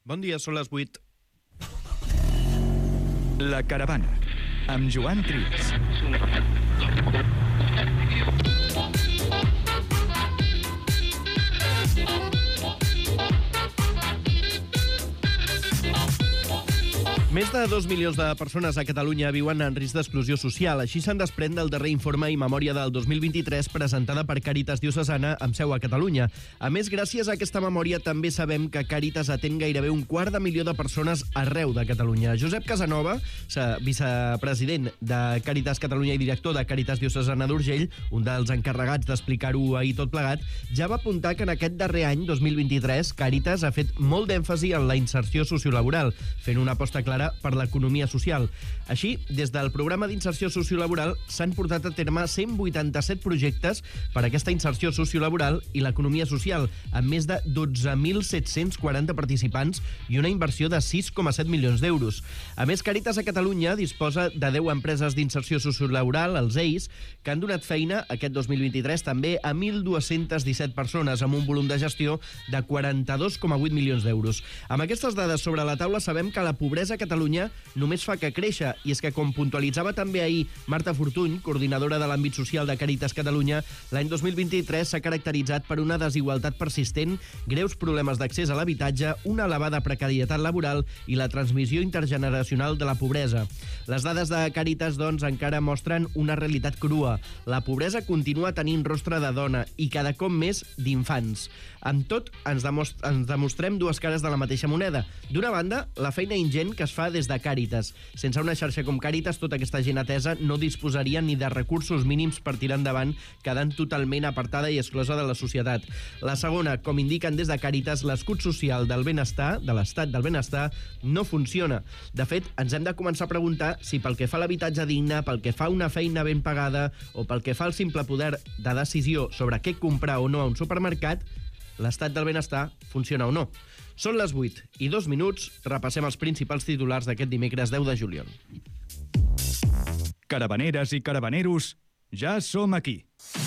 Bon dia, són les 8. La Caravana, amb Joan Trias. Més de 2 milions de persones a Catalunya viuen en risc d'exclusió social. Així se'n desprèn del darrer informe i memòria del 2023 presentada per Càritas Diocesana amb seu a Catalunya. A més, gràcies a aquesta memòria també sabem que Càritas atén gairebé 250.000 de persones arreu de Catalunya. Josep Casanova, vicepresident de Càritas Catalunya i director de Càritas Diocesana d'Urgell, un dels encarregats d'explicar-ho ahir tot plegat, ja va apuntar que en aquest darrer any, 2023, Càritas ha fet molt d'èmfasi en la inserció sociolaboral, fent una aposta clara per l'economia social. Així, des del programa d'inserció sociolaboral s'han portat a terme 187 projectes per a aquesta inserció sociolaboral i l'economia social, amb més de 12.740 participants i una inversió de 6,7 milions d'euros. A més, Càritas a Catalunya disposa de 10 empreses d'inserció sociolaboral, els EIS, que han donat feina aquest 2023 també a 1.217 persones, amb un volum de gestió de 42,8 milions d'euros. Amb aquestes dades sobre la taula sabem que la pobresa a Catalunya només fa que créixer, i és que, com puntualitzava també ahir Marta Fortuny, coordinadora de l'àmbit social de Càritas Catalunya, l'any 2023 s'ha caracteritzat per una desigualtat persistent, greus problemes d'accés a l'habitatge, una elevada precarietat laboral i la transmissió intergeneracional de la pobresa. Les dades de Càritas, doncs, encara mostren una realitat crua. La pobresa continua tenint rostre de dona i cada cop més d'infants. Amb tot, ens demostrem dues cares de la mateixa moneda. D'una banda, la feina ingent que es fa des de Càritas. Sense una xarxa com Càritas, tota aquesta gent atesa no disposaria ni de recursos mínims per tirar endavant, quedant totalment apartada i exclosa de la societat. La segona, com indiquen des de Càritas, l'escut social del benestar, de l'estat del benestar, no funciona. De fet, ens hem de començar a preguntar si pel que fa a l'habitatge digne, pel que fa a una feina ben pagada o pel que fa al simple poder de decisió sobre què comprar o no a un supermercat, l'estat del benestar funciona o no. Són les 8:02, repassem els principals titulars d'aquest dimecres 10 de juliol. Caravaneres i caravaneros, ja som aquí.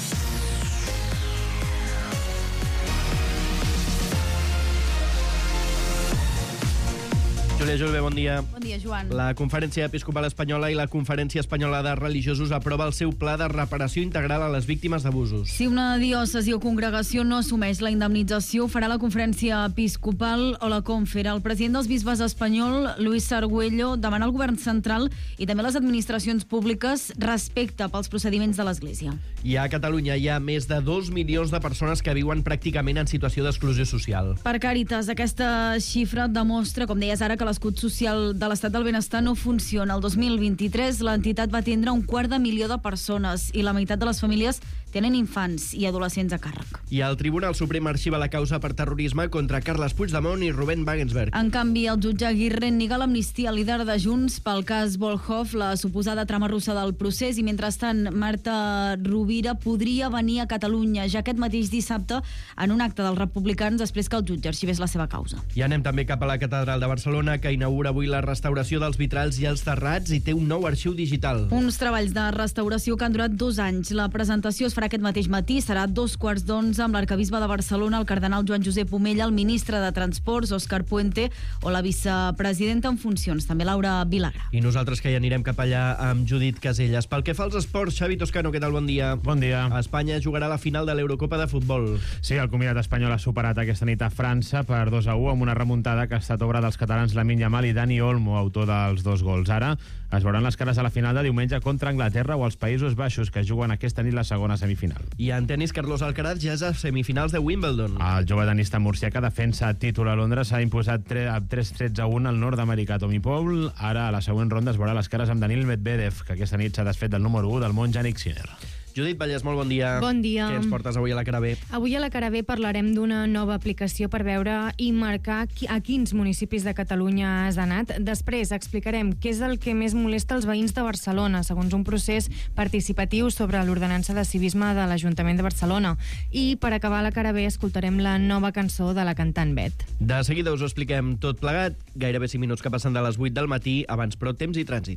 Júlia Julve, bon dia. Bon dia, Joan. La Conferència Episcopal Espanyola i la Conferència Espanyola de Religiosos aprova el seu pla de reparació integral a les víctimes d'abusos. Si una diòcesi o congregació no assumeix la indemnització, farà la Conferència Episcopal o la Confer. El president dels bisbes espanyol, Luis Sarguello, demana al govern central i també a les administracions públiques respecte pels procediments de l'Església. I a Catalunya hi ha més de 2 milions de persones que viuen pràcticament en situació d'exclusió social. Per Càritas, aquesta xifra demostra, com deies ara, que l'escut social de l'estat del benestar no funciona. El 2023 l'entitat va atendre 250.000 de persones i la meitat de les famílies tenen infants i adolescents a càrrec. I el Tribunal Suprem arxiva la causa per terrorisme contra Carles Puigdemont i Rubén Wagensberg. En canvi, el jutge Aguirre nega l'amnistia al líder de Junts pel cas Volhov, la suposada trama russa del procés, i mentrestant Marta Rovira podria venir a Catalunya ja aquest mateix dissabte en un acte dels republicans després que el jutge arxivés la seva causa. I anem també cap a la Catedral de Barcelona, que inaugura avui la restauració dels vitralls i els terrats i té un nou arxiu digital. Uns treballs de restauració que han durat 2 anys. La presentació es farà aquest mateix matí, serà a 11:15 amb l'arcabisbe de Barcelona, el cardenal Joan Josep Omella, el ministre de Transports, Òscar Puente, o la vicepresidenta en funcions, també Laura Vilagra. I nosaltres que hi anirem cap allà amb Judit Caselles. Pel que fa als esports, Xavi Toscano, què tal? Bon dia. Bon dia. Espanya jugarà la final de l'Eurocopa de futbol. Sí, el combinat espanyol ha superat aquesta nit a França per 2-1 amb una remuntada que ha estat obra dels catalans Lamine Yamal i Dani Olmo, autor dels 2 gols. Ara es veuran les cares a la final de diumenge contra Anglaterra o els Països Baixos, que juguen aquesta nit la segona semifinal. I en tenis, Carlos Alcaraz ja és a semifinals de Wimbledon. El jove tenista murcià que defensa títol a Londres s'ha imposat 3-16-1 al nord-americà Tommy Paul. Ara, a la següent ronda, es veurà les cares amb Daniil Medvedev, que aquesta nit s'ha desfet del número 1 del món, Jannik Sinner. Judit Vallès, molt bon dia. Bon dia. Què ens portes avui a la cara B? Avui a la cara B parlarem d'una nova aplicació per veure i marcar a quins municipis de Catalunya has anat. Després explicarem què és el que més molesta els veïns de Barcelona, segons un procés participatiu sobre l'ordenança de civisme de l'Ajuntament de Barcelona. I per acabar la cara B escoltarem la nova cançó de la cantant Bet. De seguida us ho expliquem tot plegat. Gairebé 5 minuts que passen de les 8 del matí. Abans, però, temps i trànsit.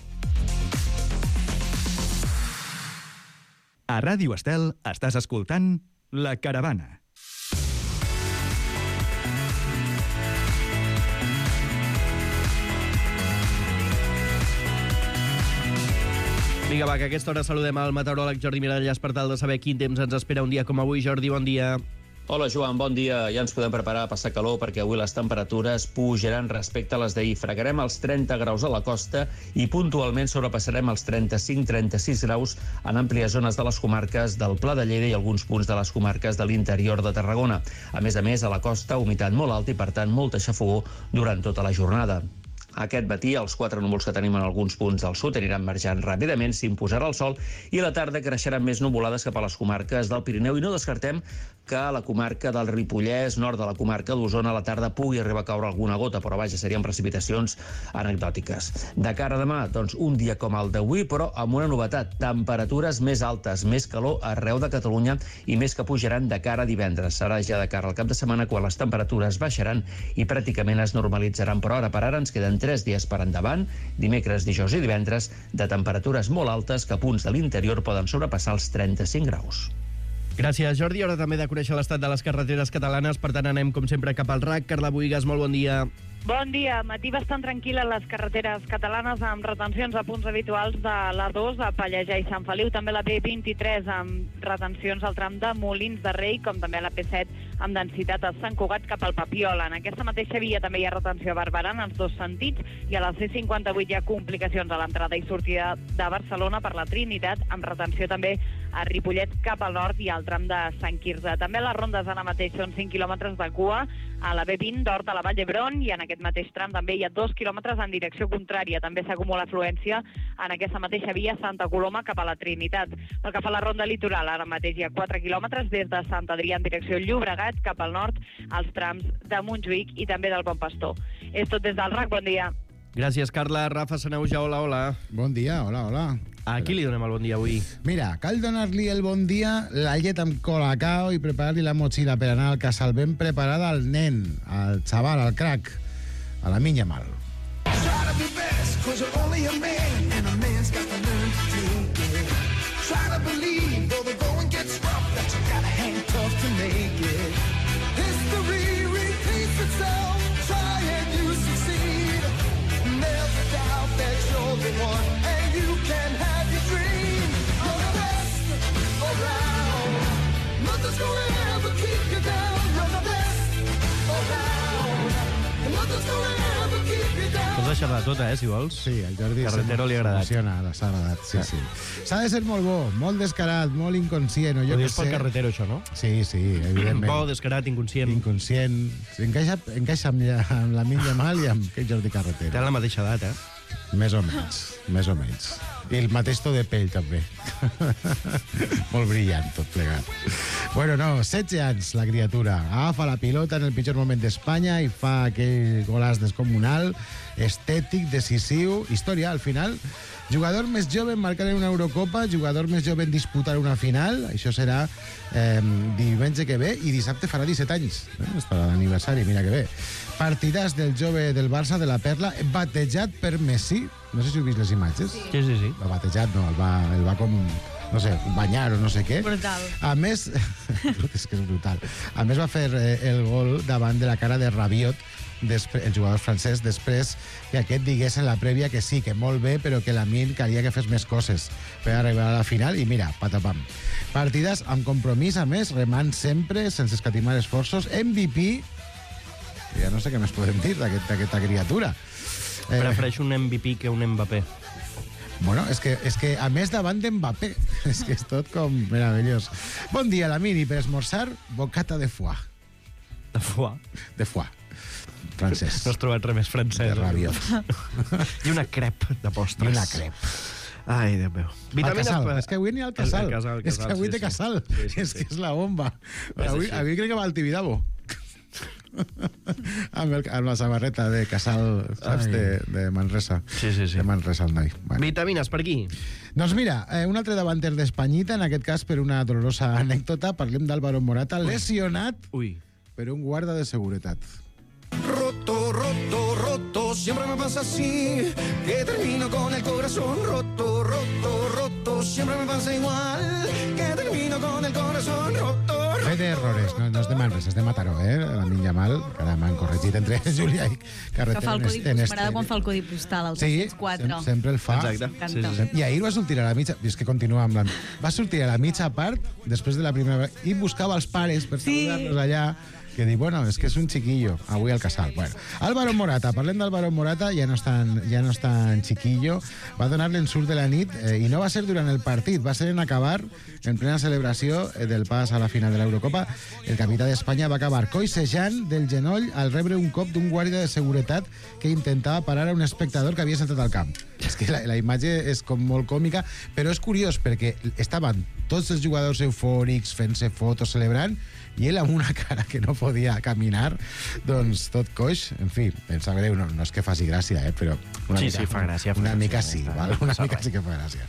A Ràdio Estel estàs escoltant La Caravana. Vinga, va, que a aquesta hora saludem al meteoròleg Jordi Miralles per tal de saber quin temps ens espera un dia com avui. Jordi, bon dia. Hola, Joan, bon dia. Ja ens podem preparar a passar calor perquè avui les temperatures pujaran respecte a les d'ahir. Fregarem els 30 graus a la costa i puntualment sobrepassarem els 35-36 graus en àmplies zones de les comarques del Pla de Lleida i alguns punts de les comarques de l'interior de Tarragona. A més, a la costa, humitat molt alta i, per tant, molta xafogor durant tota la jornada. Aquest matí, els 4 núvols que tenim en alguns punts del sud aniran marjant ràpidament, s'imposarà el sol i a la tarda creixeran més nuvolades cap a les comarques del Pirineu i no descartem que a la comarca del Ripollès, nord de la comarca d'Osona, a la tarda pugui arribar a caure alguna gota, però vaja, serien precipitacions anecdòtiques. De cara a demà, doncs, un dia com el d'avui, però amb una novetat, temperatures més altes, més calor arreu de Catalunya i més que pujaran de cara a divendres. Serà ja de cara al cap de setmana quan les temperatures baixaran i pràcticament es normalitzaran, però ara per ara ens queden 3 dies per endavant, dimecres, dijous i divendres, de temperatures molt altes que a punts de l'interior poden sobrepassar els 35 graus. Gràcies, Jordi. Ara també de conèixer l'estat de les carreteres catalanes, per tant anem com sempre cap al RAC. Carla Buigas, molt bon dia. Bon dia. Matí bastant tranquil a les carreteres catalanes amb retencions a punts habituals de l'A2 a Pallejà i Sant Feliu, també la B23 amb retencions al tram de Molins de Rei, com també la P7 amb densitat a Sant Cugat cap al Papiol. En aquesta mateixa via també hi ha retenció a Barberà en els dos sentits i a la C58 hi ha complicacions a l'entrada i sortida de Barcelona per la Trinitat, amb retenció també a Ripollet cap al nord i al tram de Sant Quirze. També les rondes ara mateix són 5 quilòmetres de cua a la B20 d'Hort a la Vall d'Hebron i en aquest mateix tram també hi ha 2 quilòmetres en direcció contrària. També s'acumula afluència en aquesta mateixa via Santa Coloma cap a la Trinitat. Pel que fa a la ronda litoral, ara mateix hi ha 4 quilòmetres des de Sant Adrià en direcció Llobregat cap al nord als trams de Montjuïc i també del Bon Pastor. És tot des del RAC, bon dia. Gràcies, Carla. Rafa Saneuja, hola, hola. Bon dia, hola, hola. A qui li donem el bon dia avui? Mira, cal donar-li el bon dia, la llet amb colacao i preparar-li la motxilla per anar al casal ben preparada al nen, al xaval, al crac, a la minya mal. Pots deixar-la tota, si vols. Sí, el Jordi Carretero li ha agradat. S'ha agradat, sí. S'ha de ser molt bo, molt descarat, molt inconscient, o jo Ho què dius pel sé. Carretero, això, no? Sí, evidentment. Bo, descarat, inconscient. Inconscient. Encaixa amb la Minya Mal i amb aquest Jordi Carretero. Té la mateixa edat, Més o menys. I el mateix to de pell, també. Molt brillant, tot plegat. Bueno, no, 16 anys, la criatura. Agafa la pilota en el pitjor moment d'Espanya i fa aquell golaç descomunal, estètic, decisiu, història, al final. Jugador més jove en marcar en una Eurocopa, jugador més jove en disputar una final, això serà diumenge que ve, i dissabte farà 17 anys. Estarà l'aniversari, mira que bé. Partidàs del jove del Barça, de la Perla, batejat per Messi. No sé si heu vist les imatges. Sí. El batejat no, el va com, no sé, banyar o no sé què. Brutal. A més, és que és brutal. A més va fer el gol davant de la cara de Rabiot, el jugador francès, després que aquest digués en la prèvia que sí, que molt bé, però que Lamine calia que fes més coses per arribar a la final, i mira, patapam. Partides amb compromís, a més, remant sempre, sense escatimar esforços, MVP, ja no sé què més podem dir d'aquesta criatura. Prefereixo un MVP que un Mbappé. Bueno, és que a més davant d'Mbappé, és que és tot com meravellós. Bon dia, Lamine, i per esmorzar, bocata de foie. De foie? De foie. Francès. No has trobat res més francès. De rabiot. I una crep de postres. I una crep. Ai, Déu meu. Al casal. És que avui anirà al casal. És que avui té casal. És que és la bomba. Avui crec que va al Tibidabo. amb la samarreta de casal, saps, de Manresa. Sí. De Manresa, el noi. Bueno. Vitamines, per aquí? Doncs mira, un altre davanter d'Espanyita, en aquest cas per una dolorosa anècdota, parlem d'Álvaro Morata, lesionat per un guarda de seguretat. Roto, siempre me pasa así, que termino con el corazón roto, siempre me pasa igual, que termino con el corazón roto. Fe d'errores, no és de Manresa, és de Mataró, la Lamine Yamal, que ara m'han corregit entre Júlia i Carretera. M'agrada quan fa el codi postal, el 304. Sí, sempre el fa. Exacte. Sí. I ahir va sortir a la mitja... És que continua amb la... Va sortir a la mitja part, després de la primera... I buscava els pares per saludar-los allà, que diu, bueno, és que és un chiquillo, avui al casal. Bueno, Álvaro Morata, parlem d'Álvaro Morata, ja no és tan chiquillo, va donar l'ensurt de la nit, i no va ser durant el partit, va ser en acabar, en plena celebració del pas a la final de l'Eurocopa. El capità d'Espanya va acabar coixejant del genoll al rebre un cop d'un guàrdia de seguretat que intentava parar a un espectador que havia saltat al camp. És que la imatge és com molt còmica, però és curiós perquè estaven tots els jugadors eufòrics, fent-se fotos, celebrant, i ell amb una cara que no podia caminar, doncs tot coix. En fi, em sap greu, no és que faci gràcia, però fa gràcia. Una mica sí, val? Una mica sí que fa gràcia.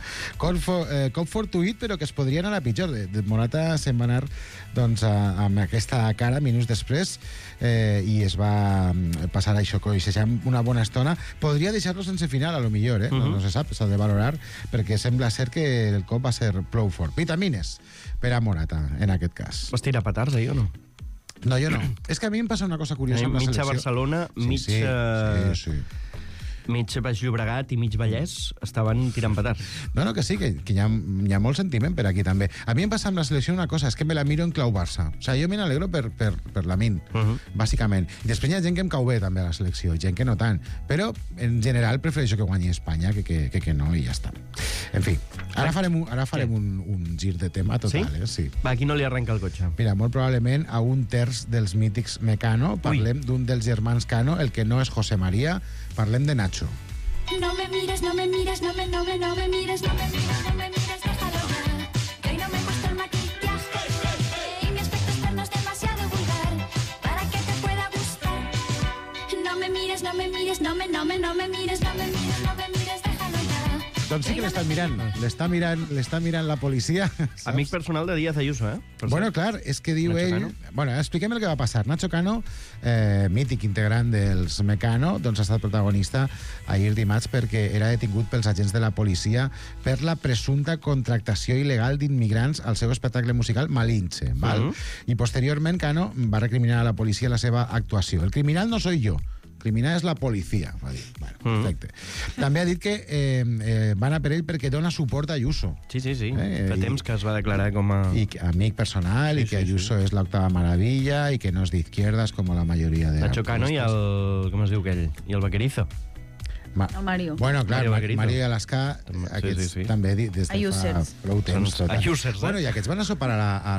Cop fortuït, però que es podria anar a pitjor. De Morata se'n va anar doncs, amb aquesta cara minuts després, i es va passar això coixejant una bona estona. Podria deixar-lo sense final, a lo millor, no se sap, s'ha de valorar, perquè sembla ser que el cop va ser prou fort. Vitamines per a Morata, en aquest cas. Vas tirar petards, ahir, o no? No, jo no. És que a mi em passa una cosa curiosa amb la selecció. Mitja Barcelona, Sí. mig Baix Llobregat i mig Vallès estaven tirant petards. No, que sí, que hi ha molt sentiment per aquí també. A mi em passa amb la selecció una cosa, és que me la miro en clau Barça. O sigui, jo me n'alegro per Lamine, bàsicament. I després hi ha gent que em cau bé també a la selecció, gent que no tant. Però, en general, prefereixo que guanyi Espanya que no, i ja està. En fi, ara farem un gir de tema total, Sí? Va, aquí no li arrenca el cotxe. Mira, molt probablement a un terç dels mítics Mecano parlem d'un dels germans Cano, el que no és José María, parlem de Nacho. No me mires, no me mires, no me mires, no me mires, déjalo ya. Que hoy no me he puesto el maquillaje y mi aspecto externo es demasiado vulgar para que te pueda gustar. No me mires, no me mires, no me mires, no me mires, déjalo ya. Doncs sí que l'està mirant la policia. Saps? Amic personal de Díaz Ayuso, Bueno, clar, és que diu Nacho ell... Cano. Bueno, expliquem el que va passar. Nacho Cano, mític integrant dels Mecano, doncs ha estat protagonista ahir dimarts perquè era detingut pels agents de la policia per la presumpta contractació il·legal d'immigrants al seu espectacle musical Malinche. Val? I posteriorment Cano va recriminar a la policia la seva actuació. El criminal no soy yo. Criminal és la policia, va dir. Bueno, perfecte. També ha dit que van a per ell perquè dona suport a Ayuso. Sí. Fa temps que es va declarar com a... I amic personal, i que Ayuso és l'octava maravilla, i que no és d'izquierdas, com la majoria de... Nacho Cano i el... com es diu aquell? I el Vaquerizo. El Mario. Bueno, clar, Mario i Alaska, aquests també des de fa prou temps. Ayusers, Bueno, i aquests van a sopar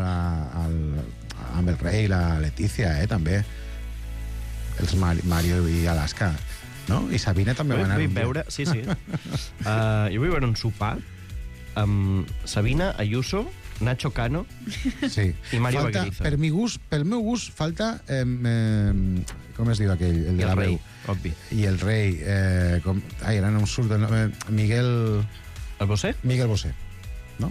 amb el rei i la Letícia, també. Els Mario i Alaska, no? I Sabina també va anar... Vull veure... Sí. Jo vull veure un sopar amb Sabina, Ayuso, Nacho Cano i Mario Vaquerizo. Pel meu gust, falta... com es diu aquell? El de la veu. Obvi. I el rei... ara no em surt el nom... Miguel... El Bosé? Miguel Bosé, no?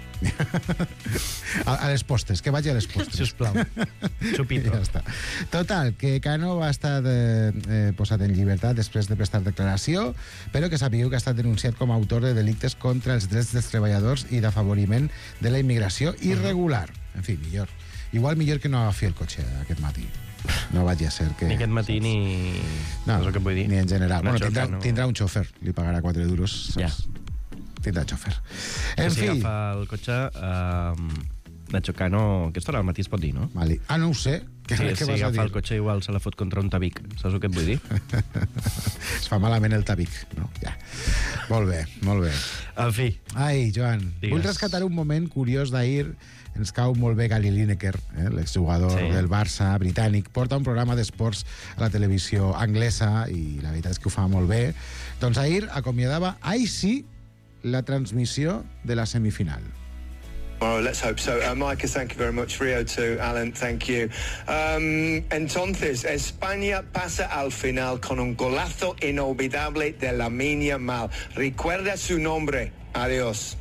A les postes, que vagi a les postes. Sisplau. Chupito. Ja està. Total, que Cano va estar posat en llibertat després de prestar declaració, però que sapigueu que ha estat denunciat com a autor de delictes contra els drets dels treballadors i d'afavoriment de la immigració irregular. En fi, millor. Igual millor que no agafi el cotxe aquest matí. No vagi a ser que... Ni aquest matí ni... No, és el que vull dir. Ni en general. Bueno, tindrà un xòfer, li pagarà 4 duros. Ja. Tindrà xòfer. En fi... Si agafa el cotxe, Nacho Cano, aquesta hora al matí es pot dir, no? Vale. No ho sé. Si agafa el cotxe igual se la fot contra un tabic. Saps el que et vull dir? Es fa malament el tabic. No, ja. Molt bé. En fi. Ai, Joan, digues. Vull rescatar un moment curiós d'ahir. Ens cau molt bé Gary Lineker, l'exjugador del Barça britànic. Porta un programa d'esports a la televisió anglesa i la veritat és que ho fa molt bé. Doncs ahir acomiadava, sí, la transmissió de la semifinal. Oh, let's hope so. Micah, thank you very much. Rio too. Alan, thank you. Entonces, España pasa al final con un golazo inolvidable de Lamine Yamal. Recuerda su nombre. Adiós.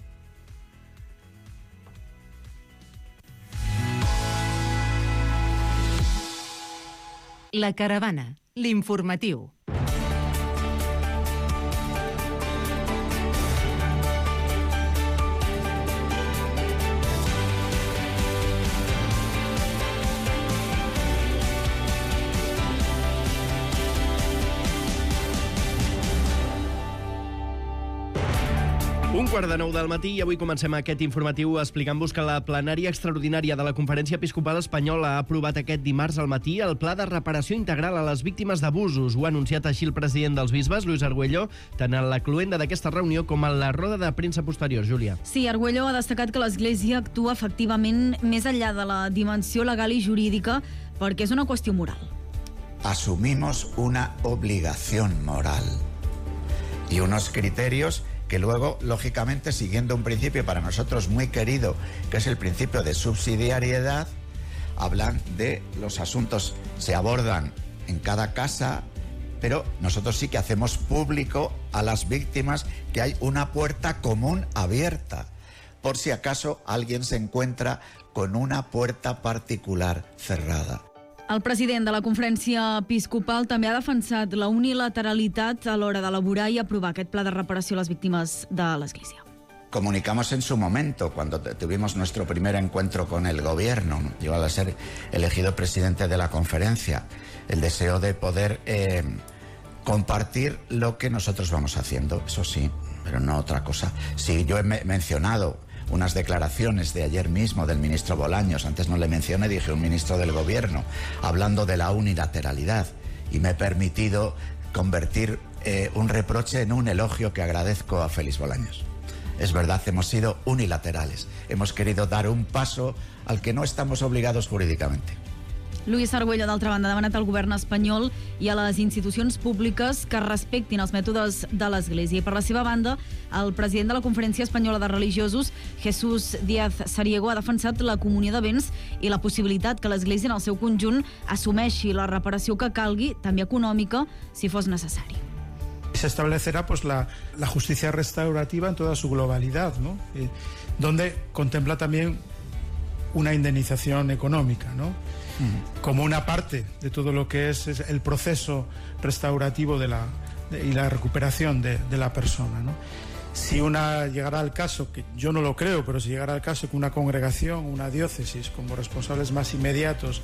La Caravana, l'informatiu. 1:15 del matí i avui comencem aquest informatiu explicant-vos que la plenària extraordinària de la Conferència Episcopal Espanyola ha aprovat aquest dimarts al matí el pla de reparació integral a les víctimes d'abusos. Ho ha anunciat així el president dels bisbes, Luis Argüello, tant en la cloenda d'aquesta reunió com en la roda de premsa posterior. Júlia. Sí, Argüello ha destacat que l'Església actua efectivament més enllà de la dimensió legal i jurídica perquè és una qüestió moral. Asumimos una obligación moral y unos criterios que luego, lógicamente, siguiendo un principio para nosotros muy querido, que es el principio de subsidiariedad, hablan de los asuntos, se abordan en cada casa, pero nosotros sí que hacemos público a las víctimas que hay una puerta común abierta, por si acaso alguien se encuentra con una puerta particular cerrada. El president de la Conferència Episcopal també ha defensat la unilateralitat a l'hora d'elaborar i aprovar aquest pla de reparació a les víctimes de l'Església. Comunicamos en su momento, cuando tuvimos nuestro primer encuentro con el gobierno, yo al ser elegido presidente de la conferencia, el deseo de poder compartir lo que nosotros vamos haciendo, eso sí, pero no otra cosa. Sí, yo he mencionado unas declaraciones de ayer mismo del ministro Bolaños, antes no le mencioné, dije un ministro del gobierno, hablando de la unilateralidad, y me he permitido convertir un reproche en un elogio que agradezco a Félix Bolaños. Es verdad, hemos sido unilaterales, hemos querido dar un paso al que no estamos obligados jurídicamente. Luis Argüello, d'altra banda, ha demanat al govern espanyol i a les institucions públiques que respectin els mètodes de l'Església. I per la seva banda, el president de la Conferència Espanyola de Religiosos, Jesús Díaz Sariego, ha defensat la comunió de béns i la possibilitat que l'Església en el seu conjunt assumeixi la reparació que calgui, també econòmica, si fos necessari. Se establecerá pues la justicia restaurativa en toda su globalidad, ¿no? Donde contempla también una indemnización económica, ¿no? Como una parte de todo lo que es el proceso restaurativo y la recuperación de la persona, ¿no? Si llegara al caso, que yo no lo creo, pero si llegara al caso que una congregación, una diócesis, como responsables más inmediatos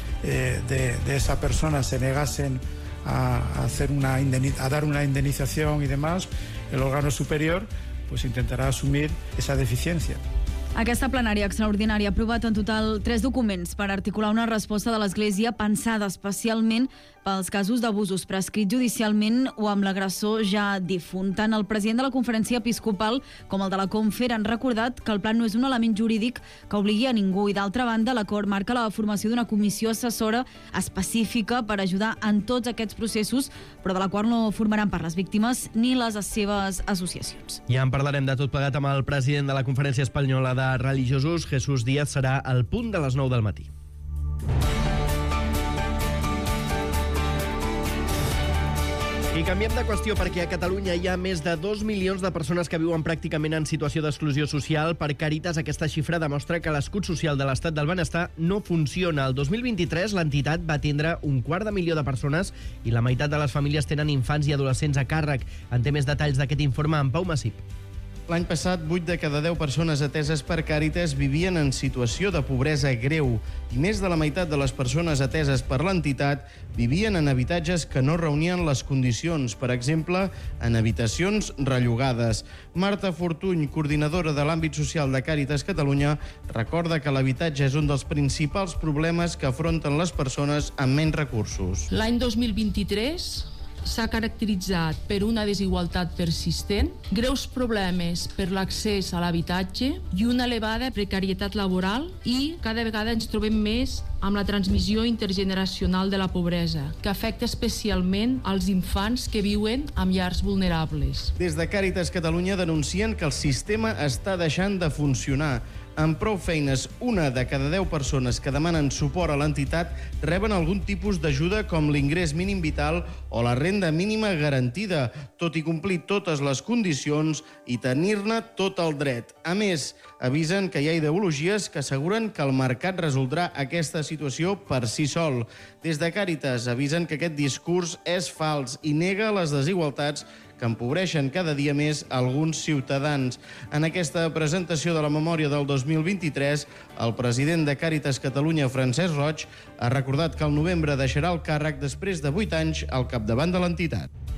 de esa persona se negasen a dar una indemnización y demás, el órgano superior pues intentará asumir esa deficiencia. Aquesta plenària extraordinària ha aprovat en total 3 documents per articular una resposta de l'Església pensada especialment pels casos d'abusos prescrits judicialment o amb l'agressor ja difunt. Tant el president de la Conferència Episcopal com el de la Confer han recordat que el pla no és un element jurídic que obligui a ningú i, d'altra banda, l'acord marca la formació d'una comissió assessora específica per ajudar en tots aquests processos, però de la qual no formaran part les víctimes ni les seves associacions. Ja en parlarem de tot plegat amb el president de la Conferència Espanyola de Religiosos, Jesús Díaz, serà al punt de les 9 del matí. I canviem de qüestió perquè a Catalunya hi ha més de 2 milions de persones que viuen pràcticament en situació d'exclusió social. Per Càritas, aquesta xifra demostra que l'escut social de l'estat del benestar no funciona. El 2023 l'entitat va atendre 250.000 de persones i la meitat de les famílies tenen infants i adolescents a càrrec. En té més detalls d'aquest informe en Pau Massip. L'any passat, 8 de cada 10 persones ateses per Càritas vivien en situació de pobresa greu i més de la meitat de les persones ateses per l'entitat vivien en habitatges que no reunien les condicions, per exemple, en habitacions rellogades. Marta Fortuny, coordinadora de l'àmbit social de Càritas Catalunya, recorda que l'habitatge és un dels principals problemes que afronten les persones amb menys recursos. L'any 2023 s'ha caracteritzat per una desigualtat persistent, greus problemes per l'accés a l'habitatge i una elevada precarietat laboral i cada vegada ens trobem més amb la transmissió intergeneracional de la pobresa, que afecta especialment als infants que viuen en llars vulnerables. Des de Càritas Catalunya denuncien que el sistema està deixant de funcionar. Amb prou feines, 1 de cada 10 persones que demanen suport a l'entitat reben algun tipus d'ajuda com l'ingrés mínim vital o la renda mínima garantida, tot i complir totes les condicions i tenir-ne tot el dret. A més, avisen que hi ha ideologies que asseguren que el mercat resoldrà aquesta situació per si sol. Des de Càritas avisen que aquest discurs és fals i nega les desigualtats que empobreixen cada dia més alguns ciutadans. En aquesta presentació de la memòria del 2023, el president de Càritas Catalunya, Francesc Roig, ha recordat que al novembre deixarà el càrrec després de 8 anys al capdavant de l'entitat.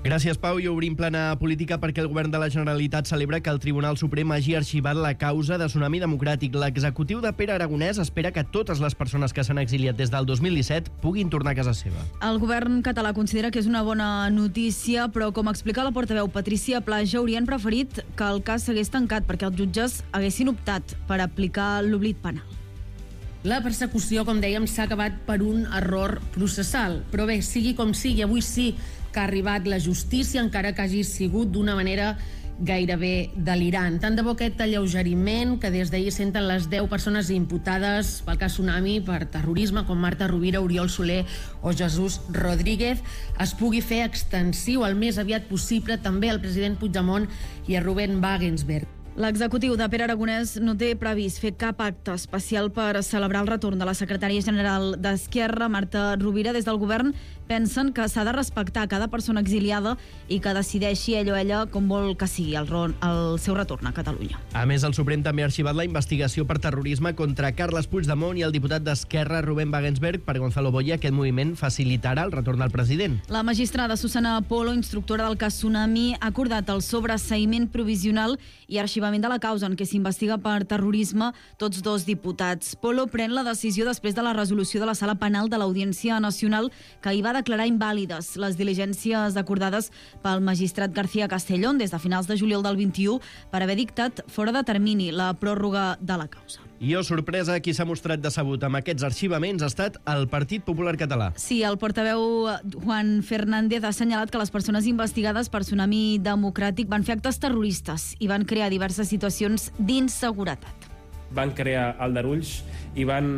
Gràcies, Pau. I obrim plana política perquè el govern de la Generalitat celebra que el Tribunal Suprem hagi arxivat la causa de Tsunami Democràtic. L'executiu de Pere Aragonès espera que totes les persones que s'han exiliat des del 2017 puguin tornar a casa seva. El govern català considera que és una bona notícia, però com explica la portaveu Patricia Plaja, haurien preferit que el cas s'hagués tancat perquè els jutges haguessin optat per aplicar l'oblit penal. La persecució, com dèiem, s'ha acabat per un error processal. Però bé, sigui com sigui, avui sí que ha arribat la justícia, encara que hagi sigut d'una manera gairebé delirant. Tant de bo aquest alleugeriment que des d'ahir senten les 10 persones imputades pel cas Tsunami per terrorisme, com Marta Rovira, Oriol Soler o Jesús Rodríguez, es pugui fer extensiu el més aviat possible també al president Puigdemont i a Ruben Wagensberg. L'executiu de Pere Aragonès no té previst fer cap acte especial per celebrar el retorn de la secretària general d'Esquerra, Marta Rovira. Des del govern pensen que s'ha de respectar cada persona exiliada i que decideixi ell o ella com vol que sigui el seu retorn a Catalunya. A més, el Suprem també ha arxivat la investigació per terrorisme contra Carles Puigdemont i el diputat d'Esquerra, Ruben Wagensberg. Per Gonzalo Boya, aquest moviment facilitarà el retorn del president. La magistrada Susana Polo, instructora del cas Tsunami, ha acordat el sobreseïment provisional i arxivament de la causa en què s'investiga per terrorisme tots dos diputats. Polo pren la decisió després de la resolució de la Sala Penal de l'Audiència Nacional que hi va declarar invàlides les diligències acordades pel magistrat García Castellón des de finals de juliol del 21 per haver dictat fora de termini la pròrroga de la causa. I, oh sorpresa, qui s'ha mostrat decebut amb aquests arxivaments ha estat el Partit Popular Català. Sí, el portaveu Juan Fernández ha assenyalat que les persones investigades per Tsunami Democràtic van fer actes terroristes i van crear diverses situacions d'inseguretat. Van crear aldarulls i van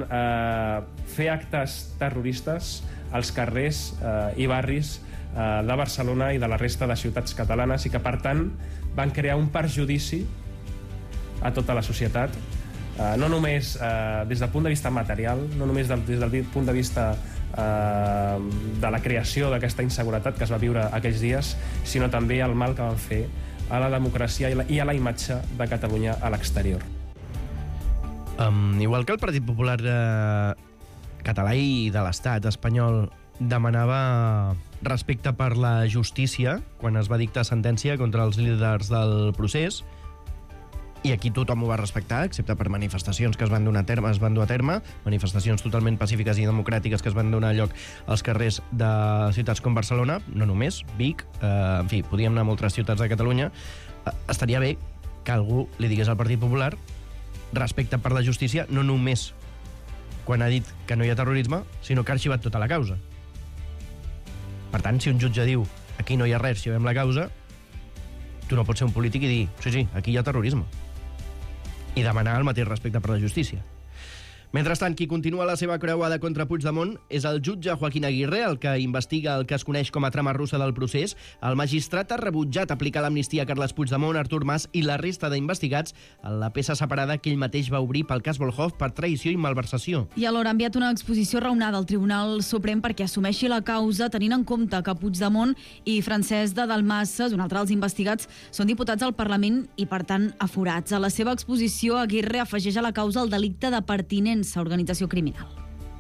fer actes terroristes als carrers i barris de Barcelona i de la resta de ciutats catalanes i que, per tant, van crear un perjudici a tota la societat, no només des del punt de vista material, no només des del punt de vista de la creació d'aquesta inseguretat que es va viure aquells dies, sinó també el mal que van fer a la democràcia i a la imatge de Catalunya a l'exterior. Igual que el Partit Popular català i de l'Estat espanyol demanava respecte per la justícia quan es va dictar sentència contra els líders del procés, i aquí tothom ho va respectar, excepte per manifestacions que es van dur a terme, manifestacions totalment pacífiques i democràtiques que es van donar lloc als carrers de ciutats com Barcelona, no només, Vic, en fi, podíem anar a moltes ciutats de Catalunya. Estaria bé que algú li digués al Partit Popular respecte per la justícia, no només quan ha dit que no hi ha terrorisme, sinó que ha arxivat tota la causa. Per tant, si un jutge diu aquí no hi ha res, si veiem la causa, tu no pots ser un polític i dir sí, aquí hi ha terrorisme. I demanar el mateix respecte per la justícia. Mentrestant, qui continua la seva creuada contra Puigdemont és el jutge Joaquín Aguirre, el que investiga el que es coneix com a trama russa del procés. El magistrat ha rebutjat aplicar l'amnistia a Carles Puigdemont, Artur Mas i la resta d'investigats en la peça separada que ell mateix va obrir pel cas Volhov per traïció i malversació. I alhora ha enviat una exposició raonada al Tribunal Suprem perquè assumeixi la causa, tenint en compte que Puigdemont i Francesc de Dalmases, un altre dels investigats, són diputats al Parlament i, per tant, aforats. A la seva exposició, Aguirre afegeix a la causa el delicte de pertinença a organització criminal.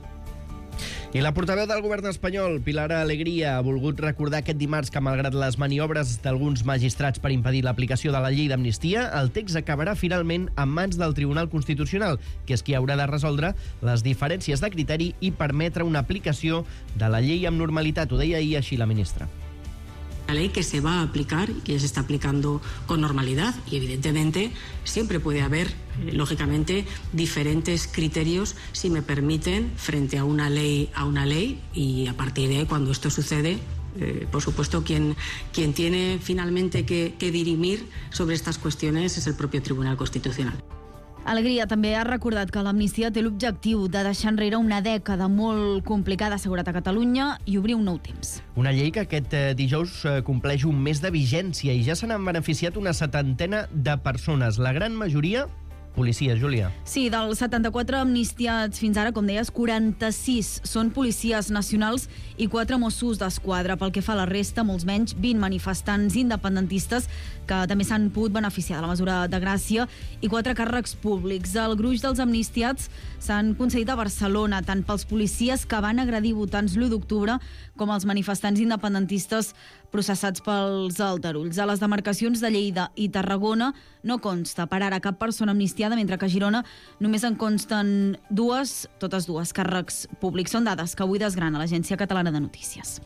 I la portaveu del govern espanyol, Pilar Alegría, ha volgut recordar aquest dimarts que, malgrat les maniobres d'alguns magistrats per impedir l'aplicació de la llei d'amnistia, el text acabarà finalment en mans del Tribunal Constitucional, que és qui haurà de resoldre les diferències de criteri i permetre una aplicació de la llei amb normalitat. Ho deia ahir així la ministra. La ley que se va a aplicar y que ya se está aplicando con normalidad y evidentemente siempre puede haber, lógicamente, diferentes criterios, si me permiten, frente a una ley y a partir de cuando esto sucede, por supuesto, quien tiene finalmente que dirimir sobre estas cuestiones es el propio Tribunal Constitucional. Alegria també ha recordat que l'amnistia té l'objectiu de deixar enrere una dècada molt complicada assegurat a Catalunya i obrir un nou temps. Una llei que aquest dijous compleix un mes de vigència i ja se n'han beneficiat una 70 de persones, la gran majoria policies, Júlia. Sí, dels 74 amnistiats fins ara, com deies, 46 són policies nacionals i 4 Mossos d'Esquadra. Pel que fa a la resta, molts menys, 20 manifestants independentistes que també s'han pogut beneficiar de la mesura de gràcia i 4 càrrecs públics. El gruix dels amnistiats s'han concedit a Barcelona, tant pels policies que van agredir votants l'1 d'octubre com els manifestants independentistes processats pels aldarulls. A les demarcacions de Lleida i Tarragona no consta per ara cap persona amnistiada, mentre que a Girona només en consten totes dues càrrecs públics. Són dades que avui desgrana l'Agència Catalana de Notícies.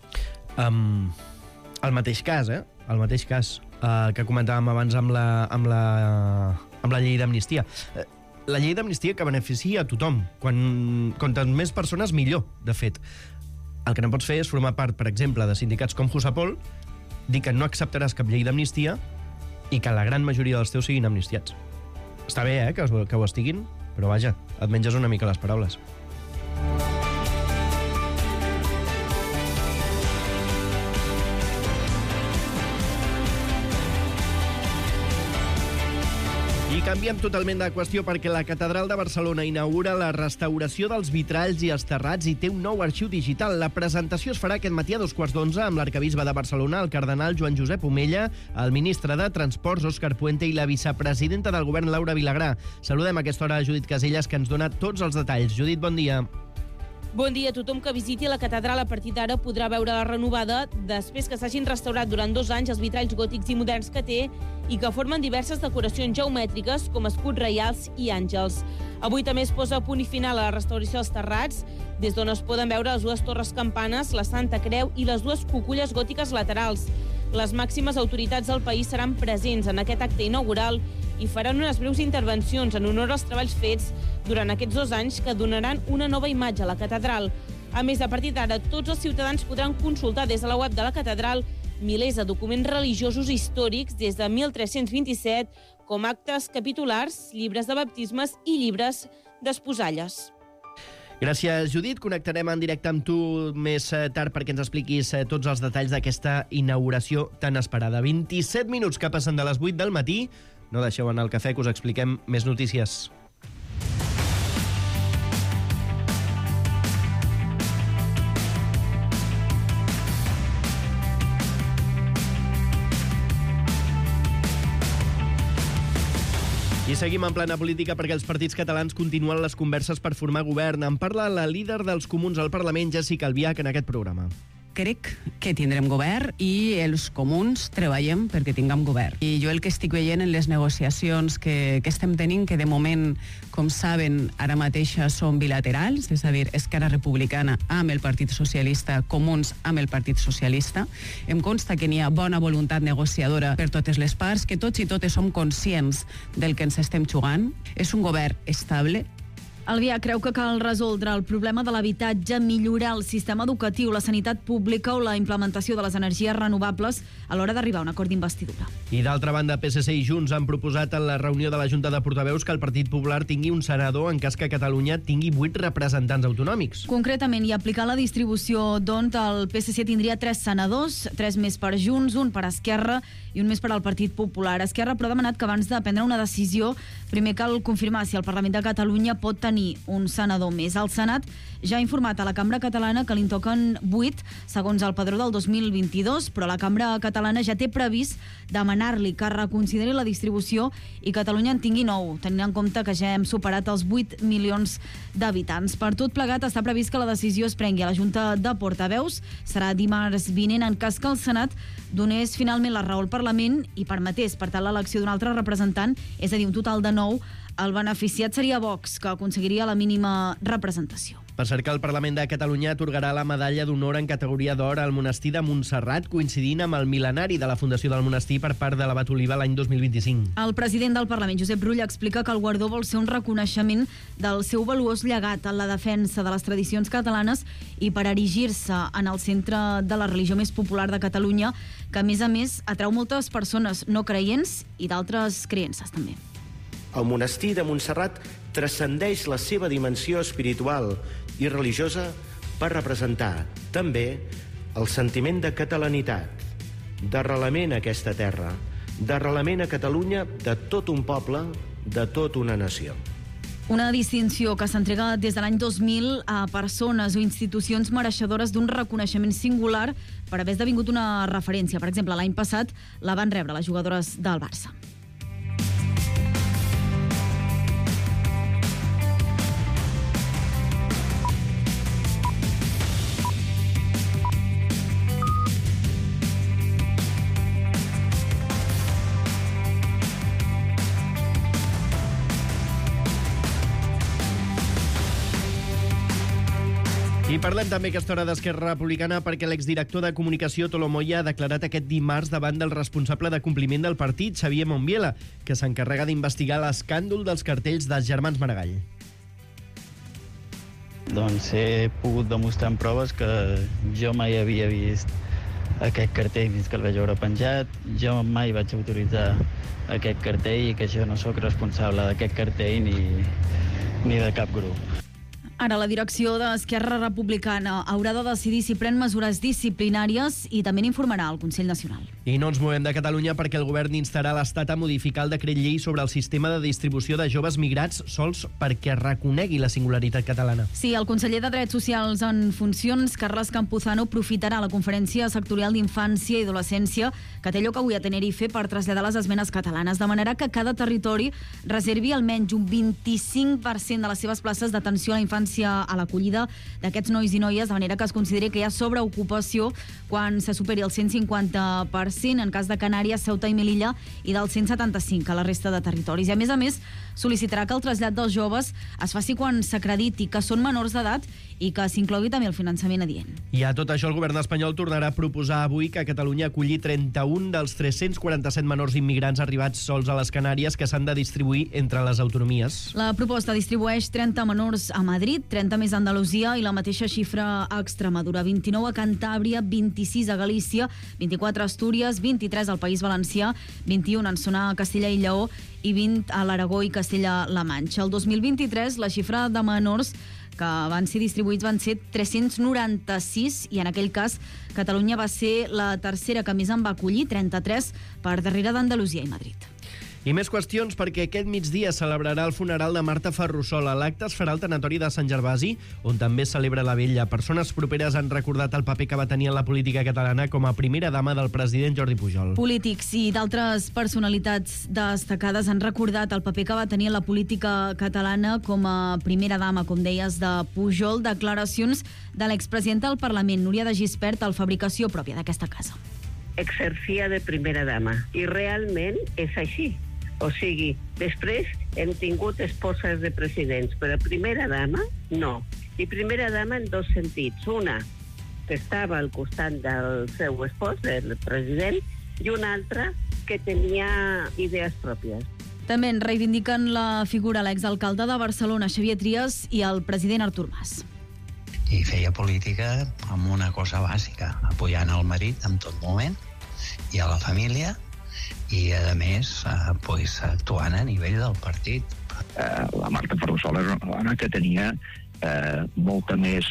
El mateix cas, El mateix cas que comentàvem abans amb la llei d'amnistia. La llei d'amnistia que beneficia a tothom. Quantes més persones, millor, de fet. El que no pots fer és formar part, per exemple, de sindicats com Jusapol, dir que no acceptaràs cap llei d'amnistia i que la gran majoria dels teus siguin amnistiats. Està bé, que ho estiguin, però vaja, et menges una mica les paraules. I canviem totalment de qüestió perquè la Catedral de Barcelona inaugura la restauració dels vitralls i els terrats i té un nou arxiu digital. La presentació es farà aquest matí a 11:15 amb l'arquebisbe de Barcelona, el cardenal Joan Josep Omella, el ministre de Transports, Òscar Puente, i la vicepresidenta del govern, Laura Vilagrà. Saludem a aquesta hora a Judit Casellas, que ens dona tots els detalls. Judit, bon dia. Bon dia. Tothom que visiti la catedral a partir d'ara podrà veure-la renovada després que s'hagin restaurat durant 2 anys els vitralls gòtics i moderns que té i que formen diverses decoracions geomètriques com escuts reials i àngels. Avui també es posa a punt i final a la restauració dels terrats, des d'on es poden veure les 2 torres campanes, la Santa Creu i les 2 cuculles gòtiques laterals. Les màximes autoritats del país seran presents en aquest acte inaugural i faran unes breus intervencions en honor als treballs fets durant aquests 2 anys que donaran una nova imatge a la catedral. A més, a partir d'ara, tots els ciutadans podran consultar des de la web de la catedral milers de documents religiosos històrics des de 1327, com actes capitulars, llibres de baptismes i llibres d'esposalles. Gràcies, Judit. Connectarem en directe amb tu més tard perquè ens expliquis tots els detalls d'aquesta inauguració tan esperada. 27 minuts que passen de les 8 del matí. No deixeu anar el cafè, que us expliquem més notícies. I seguim en plana política perquè els partits catalans continuen les converses per formar govern. En parla la líder dels Comuns al Parlament, Jessica Albiach, en aquest programa. Crec que tindrem govern i els comuns treballem perquè tinguem govern. I jo el que estic veient en les negociacions que estem tenint, que de moment, com saben, ara mateixa són bilaterals, és a dir, Esquerra Republicana amb el Partit Socialista, Comuns amb el Partit Socialista, em consta que n'hi ha bona voluntat negociadora per totes les parts, que tots i totes som conscients del que ens estem jugant. És un govern estable. Albiach creu que cal resoldre el problema de l'habitatge, millorar el sistema educatiu, la sanitat pública o la implementació de les energies renovables a l'hora d'arribar a un acord d'investidura. I d'altra banda, PSC i Junts han proposat en la reunió de la Junta de Portaveus que el Partit Popular tingui un senador en cas que Catalunya tingui 8 representants autonòmics. Concretament, i aplicar la distribució d'on el PSC tindria 3 senadors, 3 més per Junts, un per Esquerra i un més per al Partit Popular. Esquerra, però, ha demanat que abans de prendre una decisió, primer cal confirmar si el Parlament de Catalunya pot tenir un senador més. El Senat ja ha informat a la Cambra Catalana que li'n toquen 8, segons el padró del 2022, però la Cambra Catalana ja té previst demanar-li que reconsideri la distribució i Catalunya en tingui 9, tenint en compte que ja hem superat els 8 milions d'habitants. Per tot plegat, està previst que la decisió es prengui a la Junta de Portaveus. Serà dimarts vinent en cas que el Senat donés finalment la raó al Parlament i permetés, per tant, l'elecció d'un altre representant, és a dir, un total de 9. El beneficiat seria Vox, que aconseguiria la mínima representació. Per cert, que el Parlament de Catalunya atorgarà la medalla d'honor en categoria d'or al monestir de Montserrat, coincidint amb el mil·lenari de la fundació del monestir per part de l'Abat Oliva l'any 2025. El president del Parlament, Josep Rull, explica que el guardó vol ser un reconeixement del seu valuós llegat en la defensa de les tradicions catalanes i per erigir-se en el centre de la religió més popular de Catalunya, que a més atrau moltes persones no creients i d'altres creences també. El monestir de Montserrat transcendeix la seva dimensió espiritual i religiosa per representar també el sentiment de catalanitat, d'arrelament a aquesta terra, d'arrelament a Catalunya de tot un poble de tota una nació. Una distinció que s'entrega des de l'any 2000 a persones o institucions mereixedores d'un reconeixement singular per haver esdevingut una referència. Per exemple, l'any passat la van rebre les jugadores del Barça. I parlem també aquesta hora d'Esquerra Republicana perquè l'exdirector de Comunicació Tolo Moya ha declarat aquest dimarts davant del responsable de compliment del partit, Xavier Monbiela, que s'encarrega d'investigar l'escàndol dels cartells dels germans Maragall. Doncs he pogut demostrar amb proves que jo mai havia vist aquest cartell fins que el vaig veure penjat, jo mai vaig autoritzar aquest cartell i que jo no sóc responsable d'aquest cartell ni de cap grup. Ara, la direcció d'Esquerra Republicana haurà de decidir si pren mesures disciplinàries i també n'informarà el Consell Nacional. I no ens movem de Catalunya perquè el govern instarà l'Estat a modificar el decret llei sobre el sistema de distribució de joves migrats sols perquè reconegui la singularitat catalana. Sí, el conseller de Drets Socials en funcions, Carles Campuzano, aprofitarà la conferència sectorial d'infància i adolescència que té lloc avui a Tenerife per traslladar les esmenes catalanes, de manera que cada territori reservi almenys un 25% de les seves places d'atenció a la infància a l'acollida d'aquests nois i noies, de manera que es consideri que hi ha sobreocupació quan se superi el 150% en cas de Canàries, Ceuta i Melilla i del 175% a la resta de territoris. I a més, sol·licitarà que el trasllat dels joves es faci quan s'acrediti que són menors d'edat i que s'inclogui també el finançament adient. I a tot això el govern espanyol tornarà a proposar avui que Catalunya acolli 31 dels 347 menors immigrants arribats sols a les Canàries que s'han de distribuir entre les autonomies. La proposta distribueix 30 menors a Madrid, 30 més a Andalusia i la mateixa xifra a Extremadura, 29 a Cantàbria, 26 a Galícia, 24 a Astúries, 23 al País Valencià, 21 en zona Castella i Lleó i 20 a l'Aragó i Castella-La Manxa. El 2023 la xifra de menors que van ser distribuïts van ser 396 i en aquell cas Catalunya va ser la tercera que més en va acollir, 33 per darrere d'Andalusia i Madrid. I més qüestions perquè aquest migdia celebrarà el funeral de Marta Ferrusola. L'acte es farà al tanatori de Sant Gervasi, on també celebra la vella. Persones properes han recordat el paper que va tenir en la política catalana com a primera dama del president Jordi Pujol. Polítics i d'altres personalitats destacades han recordat el paper que va tenir en la política catalana com a primera dama, com deies, de Pujol. Declaracions de l'expresidenta del Parlament, Núria de Gispert, al Fabricació pròpia d'aquesta casa. Exercia de primera dama i realment és així. O sigui, després hem tingut esposes de presidents, però primera dama, no. I primera dama en dos sentits. Una, que estava al costat del seu espòs, del president, i una altra, que tenia idees pròpies. També en reivindiquen la figura l'exalcalde de Barcelona, Xavier Trias, i el president Artur Mas. I feia política amb una cosa bàsica, apoyant el marit en tot moment i a la família, i, a més, actuant a nivell del partit. La Marta Ferrusola era una dona que tenia moltes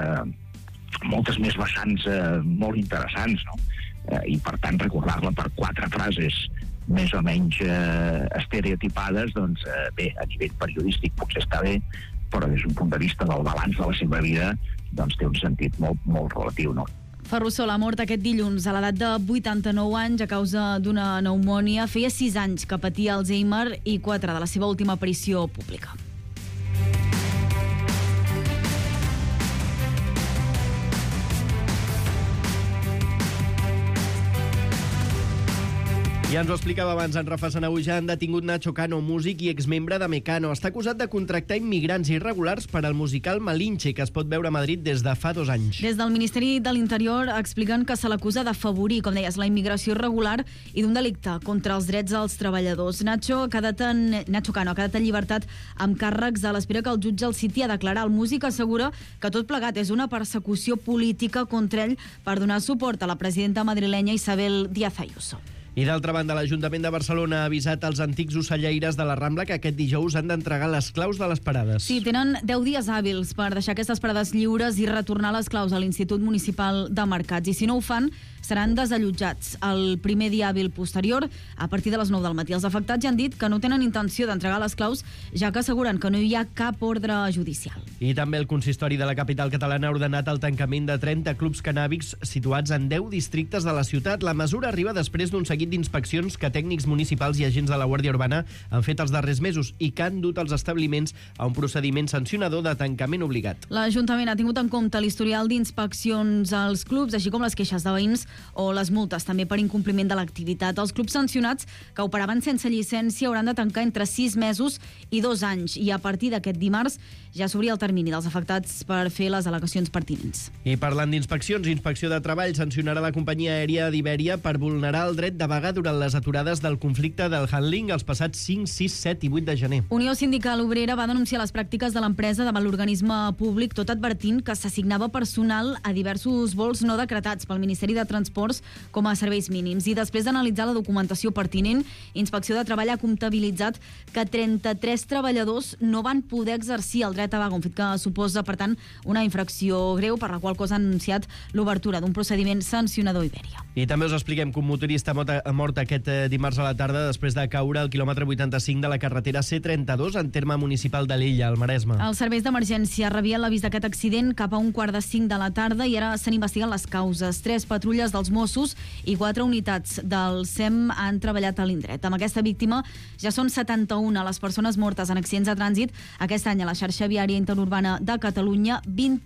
més vessants molt interessants, no? I, per tant, recordar-la per 4 frases més o menys estereotipades, doncs, bé, a nivell periodístic potser està bé, però des d'un punt de vista del balanç de la seva vida, doncs té un sentit molt relatiu, no? Ferrusola ha mort aquest dilluns a l'edat de 89 anys a causa d'una pneumònia. Feia 6 anys que patia Alzheimer i 4 de la seva última aparició pública. Ja ens ho explicava abans en Rafa Sanahuja, han detingut Nacho Cano, músic i exmembre de Mecano. Està acusat de contractar immigrants irregulars per al musical Malinche, que es pot veure a Madrid des de fa 2 anys. Des del Ministeri de l'Interior expliquen que se l'acusa d'afavorir, com deies, la immigració irregular i d'un delicte contra els drets dels treballadors. Nacho Cano ha quedat en llibertat amb càrrecs a l'espera que el jutge el citi a declarar. El músic assegura que tot plegat és una persecució política contra ell per donar suport a la presidenta madrilenya Isabel Díaz Ayuso. I d'altra banda, l'Ajuntament de Barcelona ha avisat als antics ocellaires de la Rambla que aquest dijous han d'entregar les claus de les parades. Sí, tenen 10 dies hàbils per deixar aquestes parades lliures i retornar les claus a l'Institut Municipal de Mercats. I si no ho fan, seran desallotjats el primer dia hàbil posterior a partir de les 9 del matí. Els afectats ja han dit que no tenen intenció d'entregar les claus, ja que asseguren que no hi ha cap ordre judicial. I també el consistori de la capital catalana ha ordenat el tancament de 30 clubs cannàbics situats en 10 districtes de la ciutat. La mesura arriba després d'un seguit d'inspeccions que tècnics municipals i agents de la Guàrdia Urbana han fet els darrers mesos i que han dut els establiments a un procediment sancionador de tancament obligat. L'Ajuntament ha tingut en compte l'historial d'inspeccions als clubs, així com les queixes de veïns o les multes també per incompliment de l'activitat. Els clubs sancionats que operaven sense llicència hauran de tancar entre 6 mesos i 2 anys i a partir d'aquest dimarts ja s'obria el termini dels afectats per fer les al·legacions pertinents. I parlant d'inspeccions, Inspecció de Treball sancionarà la companyia aèria d'Ibèria per vulnerar el dret de vaga durant les aturades del conflicte del handling els passats 5, 6, 7 i 8 de gener. Unió Sindical Obrera va denunciar les pràctiques de l'empresa davant l'organisme públic, tot advertint que s'assignava personal a diversos vols no decretats pel Ministeri de Transports com a serveis mínims. I després d'analitzar la documentació pertinent, Inspecció de Treball ha comptabilitzat que 33 treballadors no van poder exercir el dret a vaga, un fet que suposa, per tant, una infracció greu per la qual cosa ha anunciat l'obertura d'un procediment sancionador a Ibèria. I també us expliquem que un motorista ha mort aquest dimarts a la tarda després de caure al quilòmetre 85 de la carretera C32 en terme municipal de l'Illa, al Maresme. Els serveis d'emergència rebien l'avís d'aquest accident cap a 1:45 de la tarda i ara s'han investigat les causes. 3 patrulles dels Mossos i 4 unitats del SEM han treballat a l'indret. Amb aquesta víctima ja són 71 les persones mortes en accidents de trànsit aquest any a la xarxa viària interurbana de Catalunya,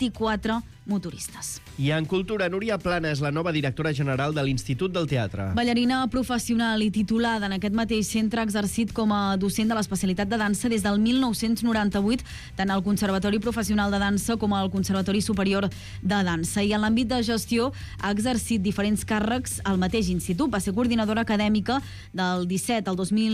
24 motoristes. I en cultura, Núria Plana és la nova directora general de l'Institut del Teatre. Ballarina professional i titulada en aquest mateix centre, ha exercit com a docent de l'especialitat de dansa des del 1998, tant al Conservatori Professional de Dansa com al Conservatori Superior de Dansa. I en l'àmbit de gestió ha exercit diferents càrrecs al mateix institut. Va ser coordinadora acadèmica del 17 al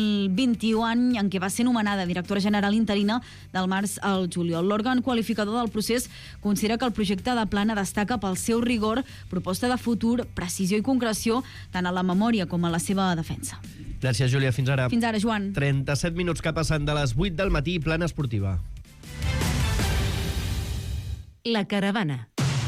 2021, any en què va ser nomenada directora general interina del març al juliol. L'òrgan qualificador del procés considera que el projecte de Plana destaca pel seu rigor, proposta de futur, precisió i concreció, tant a la memòria com a la seva defensa. Gràcies, Júlia. Fins ara. Fins ara, Joan. 37 minuts que passen de les 8 del matí, Plana Esportiva. La Caravana.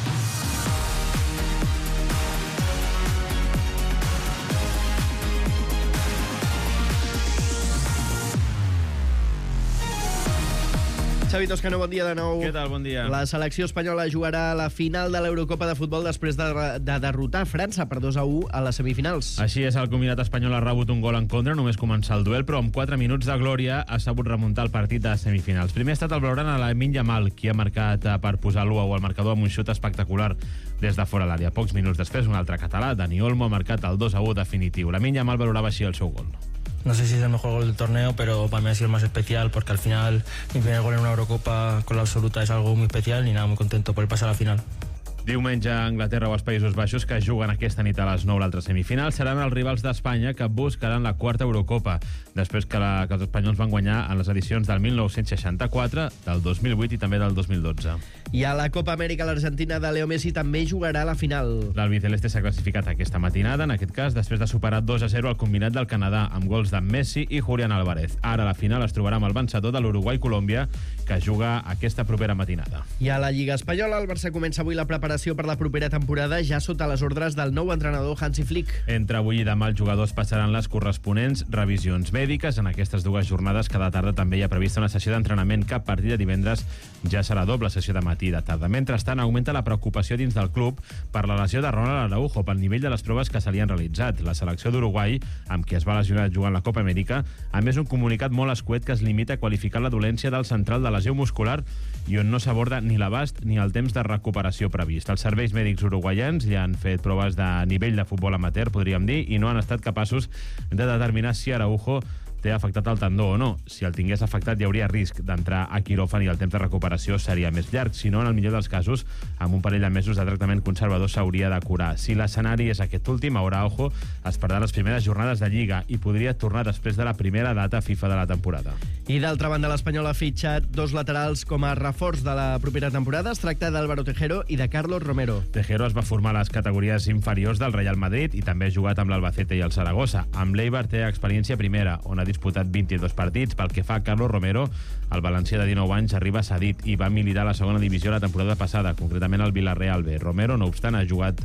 Xavi Toscano, bon dia de nou. Què tal? Bon dia. La selecció espanyola jugarà a la final de l'Eurocopa de Futbol després de derrotar França per 2-1 a les semifinals. Així és, el combinat espanyol ha rebut un gol en contra, només començar el duel, però amb 4 minuts de glòria ha sabut remuntar el partit de semifinals. Primer ha estat el blaugrana Lamine Yamal, qui ha marcat per posar l'1 al marcador amb un xut espectacular des de fora l'àrea. Pocs minuts després, un altre català, Dani Olmo, ha marcat el 2-1 definitiu. Lamine Yamal valorava així el seu gol. No sé si es el mejor gol del torneo, pero para mí ha sido el más especial porque al final mi primer gol en una Eurocopa con la absoluta es algo muy especial y nada, muy contento por el pase a la final. Diumenge, Anglaterra o els Països Baixos, que juguen aquesta nit a les 9 l'altra semifinal, seran els rivals d'Espanya que buscaran la quarta Eurocopa, després que els espanyols van guanyar en les edicions del 1964, del 2008 i també del 2012. I a la Copa Amèrica, l'Argentina de Leo Messi també jugarà a la final. L'albiceleste s'ha classificat aquesta matinada, en aquest cas, després de superar 2-0 el combinat del Canadà, amb gols de Messi i Julián Álvarez. Ara a la final es trobarà amb el vencedor de l'Uruguai-Colòmbia, que juga aquesta propera matinada. I a la Lliga Espanyola, el Barça comença avui la preparació per la propera temporada, ja sota les ordres del nou entrenador Hansi Flick. Entre avui i demà els jugadors passaran les corresponents revisions mèdiques. En aquestes dues jornades, cada tarda també hi ha prevista una sessió d'entrenament que a partir de divendres ja serà doble sessió de matí i de tarda. Mentrestant, augmenta la preocupació dins del club per la lesió de Ronald Araujo pel nivell de les proves que se li han realitzat. La selecció d'Uruguai, amb qui es va lesionar jugant la Copa Amèrica, a més un comunicat molt escuet que es limita a qualificar la dolència del central de lesió muscular i on no s'aborda ni l'abast ni el temps de recuperació previst. Els serveis mèdics uruguaians ja han fet proves de nivell de futbol amateur, podríem dir, i no han estat capaços de determinar si Araujo té afectat el tendó o no. Si el tingués afectat, hi hauria risc d'entrar a quiròfan i el temps de recuperació seria més llarg. Si no, en el millor dels casos, amb un parell de mesos de tractament conservador s'hauria de curar. Si l'escenari és aquest últim, Araujo es perdrà les primeres jornades de Lliga i podria tornar després de la primera data FIFA de la temporada. I d'altra banda, l'Espanyol ha fitxat 2 laterals com a reforç de la propera temporada. Es tracta d'Álvaro Tejero i de Carlos Romero. Tejero es va formar a les categories inferiors del Real Madrid i també ha jugat amb l'Albacete i el Saragossa. Amb l'Eibar té experiència primera, on ha disputat 22 partits. Pel que fa a Carlos Romero, el valencià de 19 anys arriba cedit i va militar a la segona divisió la temporada passada, concretament al Villarreal B. Romero, no obstant, ha jugat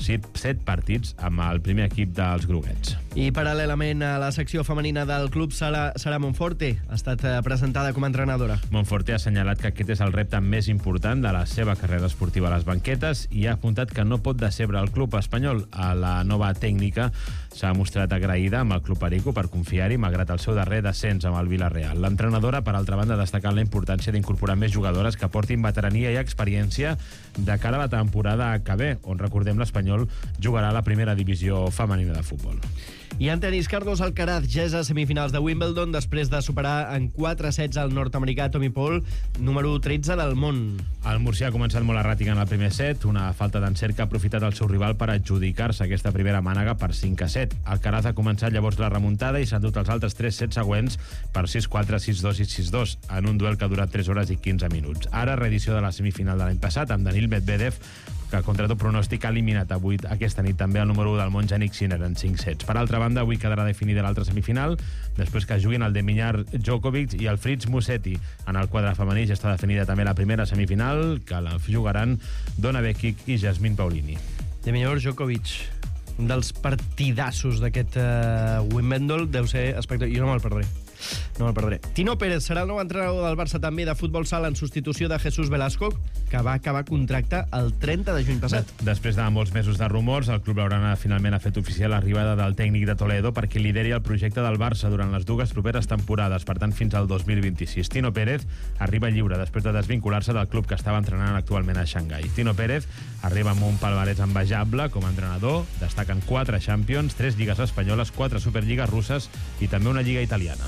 7 partits amb el primer equip dels groguets. I paral·lelament a la secció femenina del club, Sara Monforte ha estat presentada com a entrenadora. Monforte ha assenyalat que aquest és el repte més important de la seva carrera esportiva a les banquetes i ha apuntat que no pot decebre el club espanyol. A la nova tècnica s'ha mostrat agraïda amb el club perico per confiar-hi malgrat el seu darrer descens amb el Villarreal. L'entrenadora, per altra banda, ha destacat la importància d'incorporar més jugadores que portin veterania i experiència de cara a la temporada que ve, on, recordem, l'Espanyol jugarà a la primera divisió femenina de futbol. I en tenis, Carlos Alcaraz ja és a semifinals de Wimbledon després de superar en 4 sets al nord-americà Tommy Paul, número 13 del món. El murcià ha començat molt erràtic en el primer set, una falta d'encert que ha aprofitat el seu rival per adjudicar-se aquesta primera mànega per 5-7. Alcaraz ha començat llavors la remuntada i s'ha endut els altres 3 sets següents per 6-4, 6-2 i 6-2, en un duel que ha durat 3 hores i 15 minuts. Ara, reedició de la semifinal de l'any passat, amb Daniil Medvedev, que contra tot pronòstic ha eliminat avui aquesta nit també el número 1 del món, Jannik Sinner, en 5 sets. Per altra banda, avui quedarà definida l'altra semifinal, després que juguin el Deminyar Djokovic i el Fritz Musetti. En el quadre femení ja està definida també la primera semifinal, que la jugaran Donna Vekic i Jasmine Paolini. Deminyar Djokovic, un dels partidassos d'aquest Wimbledon, deu ser espectacular. Jo no me'l perdré. No me'l perdré. Tino Pérez serà el nou entrenador del Barça també de futbol sala en substitució de Jesús Velasco, que va acabar contracte el 30 de juny passat. Després de molts mesos de rumors, el club blaugrana finalment ha fet oficial l'arribada del tècnic de Toledo perquè lideri el projecte del Barça durant les 2 properes temporades, per tant fins al 2026. Tino Pérez arriba lliure després de desvincular-se del club que estava entrenant actualment a Xangai. Tino Pérez arriba amb un palmarès envejable com a entrenador, destaquen 4 Champions, 3 lligues espanyoles, 4 superlligues russes i també una lliga italiana.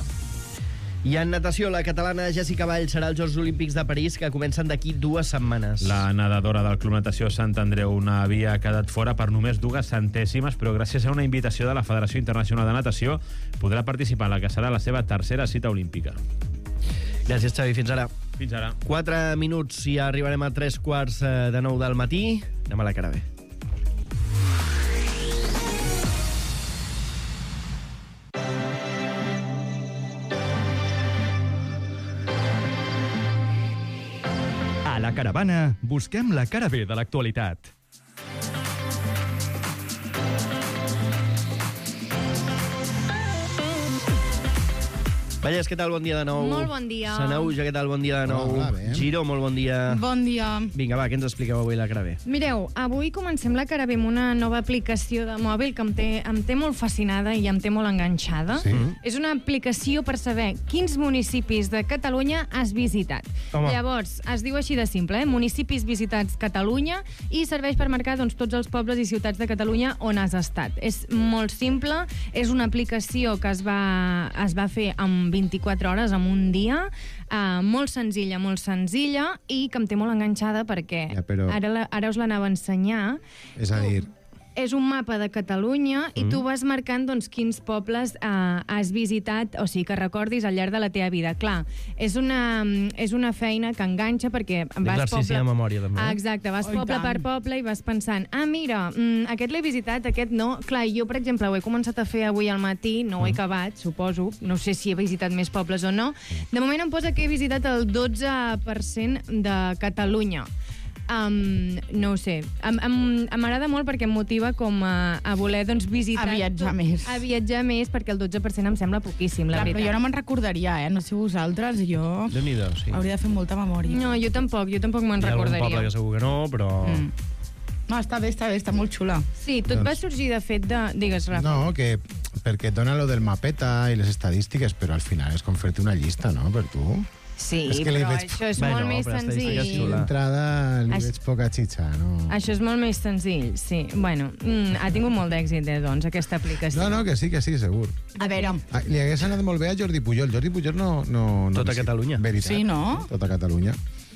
I en natació, la catalana Jessica Vall serà als Jocs Olímpics de París, que comencen d'aquí 2 setmanes. La nedadora del Club Natació Sant Andreu havia quedat fora per només 2 centèsimes, però gràcies a una invitació de la Federació Internacional de Natació podrà participar en la que serà la seva tercera cita olímpica. Gràcies, Xavi. Fins ara. Fins ara. 4 minuts i arribarem a 3:45 del matí. Anem a la cara B. A la caravana busquem la cara B de l'actualitat. Vallès, què tal? Bon dia de nou. Molt bon dia. Sanauja, què tal? Bon dia de nou. Hola, bé. Giro, molt bon dia. Bon dia. Vinga, va, què ens expliqueu avui la cara B? Mireu, avui comencem la cara B amb una nova aplicació de mòbil que em té molt fascinada i em té molt enganxada. Sí? És una aplicació per saber quins municipis de Catalunya has visitat. Home. Llavors, es diu així de simple, municipis visitats Catalunya, i serveix per marcar tots els pobles i ciutats de Catalunya on has estat. És molt simple, és una aplicació que es va fer en 24 hores, en un dia, molt senzilla, i que em té molt enganxada perquè ara us l'anava a ensenyar. És a dir, És un mapa de Catalunya i tu vas marcant quins pobles has visitat, o sigui, que recordis al llarg de la teva vida. Clar, és una feina que enganxa perquè vas L'exercici de memòria, també. Exacte, vas poble per poble i vas pensant, mira, aquest l'he visitat, aquest no. Clar, jo, per exemple, ho he començat a fer avui al matí, no ho he acabat, suposo, no sé si he visitat més pobles o no. De moment em posa que he visitat el 12% de Catalunya. No ho sé. M'agrada molt perquè em motiva com a voler visitar... A viatjar més. A viatjar més, perquè el 12% em sembla poquíssim, la veritat. Però jo no me'n recordaria, no sé vosaltres, jo... Déu-n'hi-do, sí. Hauria de fer molta memòria. No, jo tampoc me'n recordaria. Hi ha algun poble que segur que no, però... No, està bé, està molt xula. Sí, tot va sorgir de fet de... Digues, Rafa. no, que perquè et dona lo del mapeta i les estadístiques, però al final és com fer-te una llista, no?, per tu. Sí, És que li però veig- això és Bueno, molt més però estadística és senzill. xula. D'entrada li veig poca xitxa, no? Això és molt més senzill, sí. Bueno, ha tingut molt d'èxit, doncs, aquesta aplicació. No, que sí, segur. A veure... Li hagués anat molt bé a Jordi Pujol. Jordi Pujol no Tota Catalunya. Veritat. Sí, no? Tota Catalunya.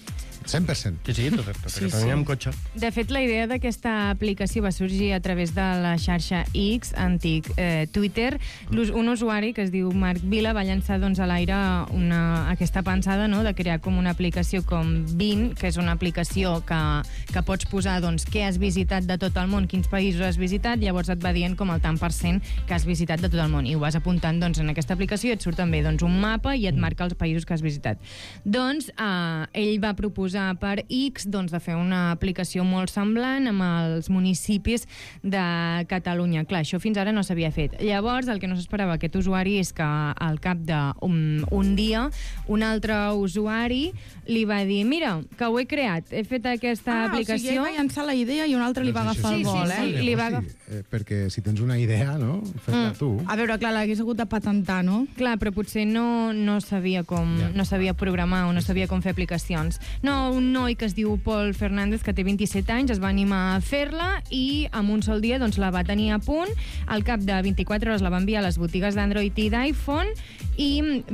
100%. Sí, tota Catalunya amb cotxe. De fet, la idea d'aquesta aplicació va sorgir a través de la xarxa X, antic Twitter. Un usuari que es diu Marc Vila va llançar doncs, a l'aire aquesta pensada, no?, de crear com una aplicació com Bing, que és una aplicació que pots posar doncs, què has visitat de tot el món, quins països has visitat, llavors et va dient com el tant per cent que has visitat de tot el món. I ho vas apuntant doncs, en aquesta aplicació i et surt també doncs, un mapa i et marca els països que has visitat. Doncs ell va proposar per X doncs, de fer una aplicació molt semblant amb els municipis de Catalunya. Clar, això fins ara no s'havia fet. Llavors, el que no s'esperava aquest usuari és que al cap d'un dia un altre usuari li va dir mira, que ho he creat, he fet aquesta aplicació... O sigui, ell va llançar la idea i un altre li va agafar el vol, Sí, li va agafar... Perquè si tens una idea, no? Fes-la tu. A veure, clar, l'hagués hagut de patentar, no? Clar, però potser no sabia com... no sabia programar o no sabia com fer aplicacions. No, un noi que es diu Pol Fernández, que té 27 anys, es va animar a fer-la i en un sol dia doncs, la va tenir a punt. Al cap de 24 hores la va enviar a les botigues d'Android i d'iPhone i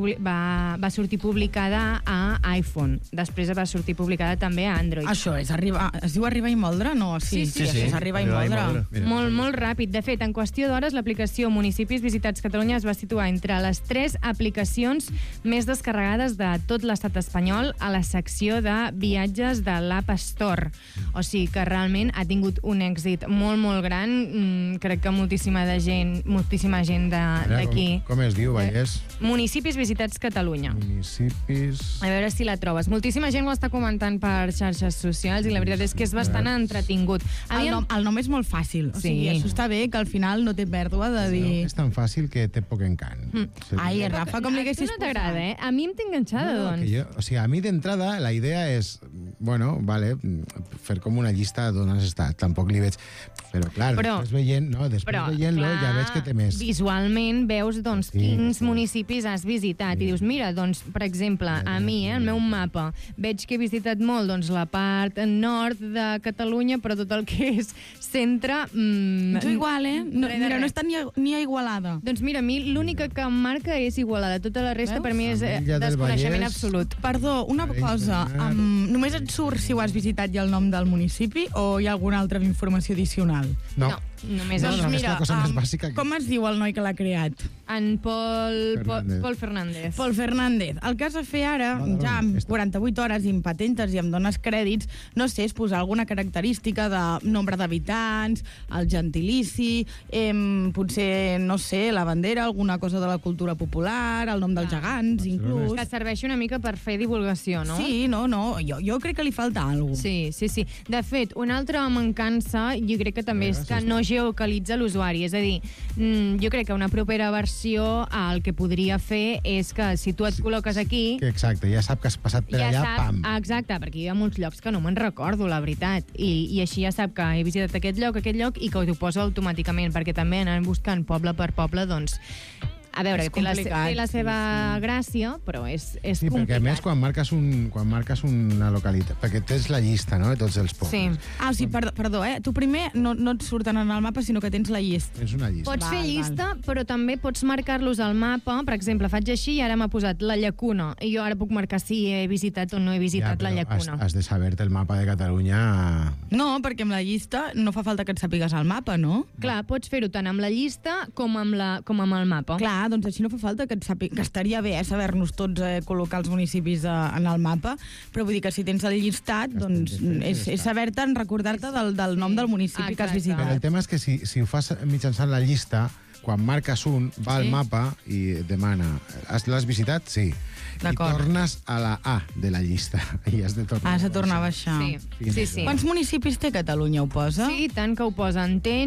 va sortir publicada a iPhone. Després va sortir publicada també a Android. Això és es diu arribar i moldre? No, sí. És arribar i moldre. Molt ràpid. De fet, en qüestió d'hores, l'aplicació Municipis Visitats Catalunya es va situar entre les 3 aplicacions més descarregades de tot l'estat espanyol a la secció de viatges de l'App Store. O sigui que realment ha tingut un èxit molt gran. Crec que moltíssima gent d'aquí. Com es diu, Vallès? Municipis Visitats Catalunya. Municipis... A veure si la trobes. Moltíssima gent ho està comentant per xarxes socials i la veritat és que és bastant entretingut. El nom és molt fàcil. O sigui, això està bé, que al final no té pèrdua de dir... És tan fàcil que té poc encant. Ai, Rafa, com li haguessis posat? No t'agrada, eh? A mi em té enganxada, doncs. O sigui, a mi d'entrada la idea és, bueno, vale, fer com una llista d'on has estat. Tampoc li veig... Però, clar, després veient-lo ja veig que té més. Visualment veus, doncs, quins municipis has visitat. I dius, mira, doncs, per exemple, a mi, el meu mapa, veig que he visitat molt, doncs, la part nord de Catalunya, però tot el que és centre... Tu igual, eh? Mira, no està ni a Igualada. Doncs mira, a mi l'única que em marca és Igualada. Tota la resta per mi és desconeixement absolut. Perdó, una cosa. Només et surt si ho has visitat i el nom del municipi o hi ha alguna altra informació addicional? No. Només doncs mira, la cosa més bàsica que... com es diu el noi que l'ha creat? En Pol Fernández. Pol Fernández. El que has de fer ara, ja amb 48 hores i em patentes i em dones crèdits, no sé, és posar alguna característica de nombre d'habitants, el gentilici, potser, no sé, la bandera, alguna cosa de la cultura popular, el nom dels gegants, inclús. Que serveixi una mica per fer divulgació, no? Sí, no, jo crec que li falta alguna cosa. Sí. De fet, una altra mancança, jo crec que també és que no geocalitza l'usuari. És a dir, jo crec que una propera versió el que podria fer és que si tu et col·loques aquí... Exacte, ja sap que has passat per allà, pam. Exacte, perquè hi ha molts llocs que no me'n recordo, la veritat. I així ja sap que he visitat aquest lloc, i que t'ho posa automàticament, perquè també anant buscant poble per poble, doncs... A veure, té la seva gràcia, però és complicat. Sí, perquè a més quan marques una localitat, perquè tens la llista, no?, de tots els pobles. Sí. O sigui, perdó, tu primer no et surten en el mapa, sinó que tens la llista. Tens una llista. Pots fer llista, però també pots marcar-los al mapa. Per exemple, faig així i ara m'ha posat la Llacuna. I jo ara puc marcar si he visitat o no he visitat la Llacuna. Has de saber-te el mapa de Catalunya... No, perquè amb la llista no fa falta que et sàpigues el mapa, no? Clar, pots fer-ho tant amb la llista com amb el mapa. Clar, doncs així no fa falta que estaria bé saber-nos tots col·locar els municipis en el mapa, però vull dir que si tens el llistat, doncs és saber-te'n, recordar-te del nom del municipi que has visitat. Però el tema és que si ho fas mitjançant la llista, quan marques un, va al mapa i demana, l'has visitat? Sí. I tornes a la A de la llista. I has de tornar. Has de tornar a baixar. Sí. Quants municipis té Catalunya, ho posa? Sí, tant que ho posen. Té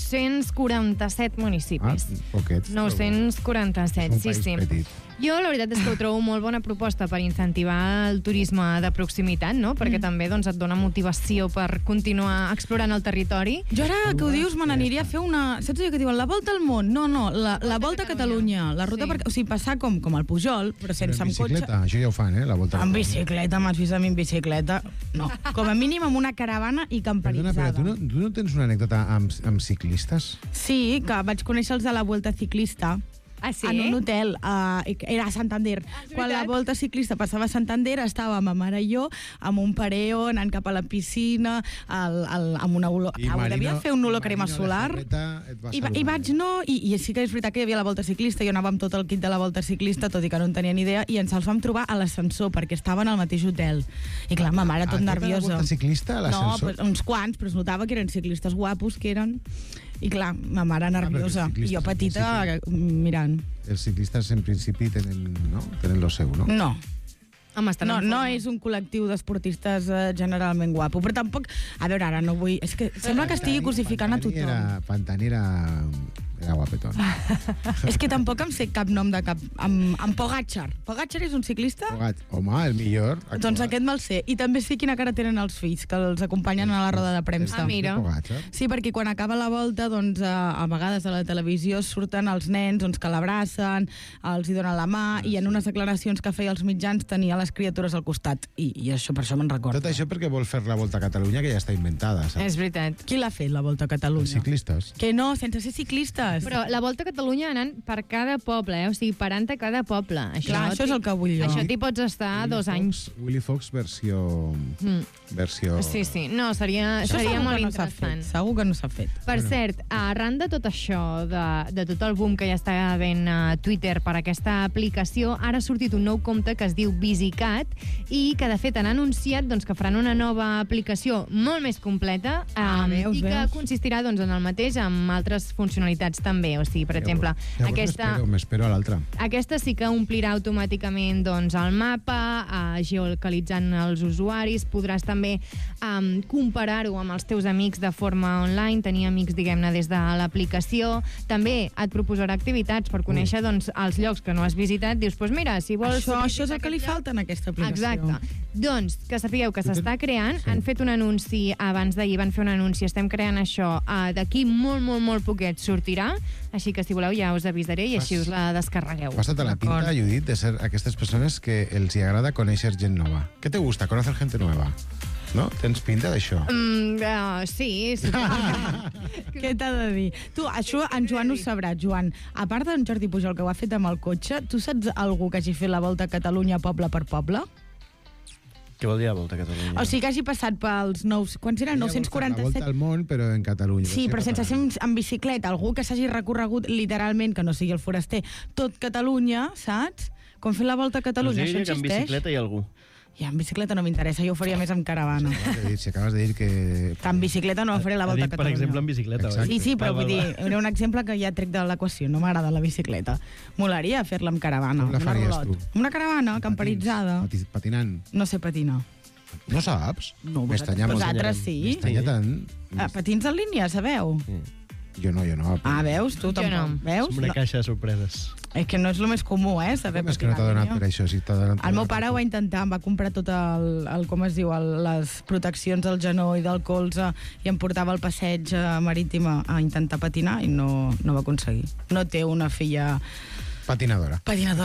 947 municipis. Poquets. 947, sí. Petit. Jo la veritat és que ho trobo molt bona proposta per incentivar el turisme de proximitat, no? Perquè també doncs, et dona motivació per continuar explorant el territori. Jo ara que ho dius me n'aniria a fer una... Saps allò que diuen? La volta al món. la Volta a Catalunya. La ruta o sigui, passar com el Pujol, però sense amb cotxe. Bicicleta, això ja ho fan, la Volta. Amb bicicleta, m'has vist a mi en bicicleta? No, com a mínim amb una caravana i camperitzada. Perdona, però tu no tens una anècdota amb ciclistes? Sí, que vaig conèixer els de la Volta Ciclista. Ah, sí? En un hotel, era a Santander. Quan la Volta Ciclista passava a Santander, estàvem ma mare i jo amb un pareo anant cap a la piscina, amb una olor... Devia fer una olor crema solar. I vaig i sí que és veritat que hi havia la Volta Ciclista, jo anava amb tot el kit de la Volta Ciclista, tot i que no en tenia ni idea, i ens els vam trobar a l'ascensor, perquè estaven al mateix hotel. I clar, ma mare tot nerviosa. Tota la Volta Ciclista a l'ascensor? No, uns quants, però es notava que eren ciclistes guapos, que eren... I clar, ma mare nerviosa, i jo petita mirant. Els ciclistes en principi tenen lo seu, no? No. Home, no és un col·lectiu d'esportistes generalment guapo, però tampoc... A veure, ara no vull... És que sembla que estigui cosificant a tothom. Pantanera era guapetón. És que tampoc em sé cap nom de cap... Amb Pogacar. Pogacar és un ciclista? Home, el millor. Doncs aquest me'l sé. I també sé quina cara tenen els fills, que els acompanyen a la roda de premsa. Ah, mira. Sí, perquè quan acaba la volta, doncs, a vegades a la televisió surten els nens que l'abracen, els hi donen la mà, i en unes declaracions que feia als mitjans tenia les criatures al costat. I això per això me'n recordo. Tot això perquè vol fer la Volta a Catalunya, que ja està inventada, saps? És veritat. Qui l'ha fet, la Volta a Catalunya? Els ciclistes. Que no, sense ser ciclistes. Però la Volta a Catalunya anant per cada poble, o sigui, parant a cada poble. Clar, això és el que vull jo. Això t'hi pots estar 2 anys. Willy Fox versió... Sí. No, seria molt interessant. Segur que no s'ha fet. Per cert, arran de tot això, de tot el boom que ja està havent a Twitter per aquesta aplicació, ara ha sortit un nou compte que es diu VisiCat i que, de fet, han anunciat que faran una nova aplicació molt més completa i que consistirà en el mateix amb altres funcionalitats també. O sigui, per exemple, m'espero a l'altra. Aquesta sí que omplirà automàticament el mapa, geolocalitzant els usuaris, podràs també comparar-ho amb els teus amics de forma online, tenir amics, diguem-ne, des de l'aplicació. També et proposarà activitats per conèixer els llocs que no has visitat. Dius, doncs mira, si vols... Això és el que li falta en aquesta aplicació. Exacte. Doncs, que sapigueu que s'està creant, han fet un anunci abans d'ahir, van fer un anunci, estem creant això, d'aquí molt poquet sortirà, així que si voleu ja us avisaré i així us la descarregueu. Vas a la pinta, Judit, de ser aquestes persones que els agrada conèixer gent nova. ¿Qué te gusta? Conocer gente nueva. No? Tens pinta d'això? Sí. Què t'ha de dir? Tu, això en Joan ho sabrà, Joan. A part d'en Jordi Pujol, que ho ha fet amb el cotxe, tu saps algú que hagi fet la Volta a Catalunya poble per poble? Què vol dir la Volta a Catalunya? O sigui, que hagi passat pels quants eren? 947? La Volta al món, però en Catalunya. Sí, però sense ser en bicicleta. Algú que s'hagi recorregut literalment, que no sigui el foraster, tot Catalunya, saps? Com fer la Volta a Catalunya, això existeix? Que en bicicleta hi ha algú. Ja, en bicicleta no m'interessa, jo ho faria més amb caravana. Si acabes de dir que... Que en bicicleta no faré la Volta a Catalunya. Per exemple, en bicicleta. Sí, però vull dir, era un exemple que ja trec de l'equació, no m'agrada la bicicleta. Molaria fer-la amb caravana. Com la faries tu? Una caravana, camperitzada. Patinant. No sé patinar. No saps? No, vosaltres sí. M'estranya tant. Patins en línia, sabeu? Jo no. Veus? Tu tampoc. Veus? Som una caixa de sorpreses. És que no és el més comú, saber com és que no t'ha donat per això? Si el meu pare ho va intentar, em va comprar tot com es diu, les proteccions del genoll i del colze i em portava al passeig marítim a intentar patinar i no va aconseguir. No té una filla... Patinadora.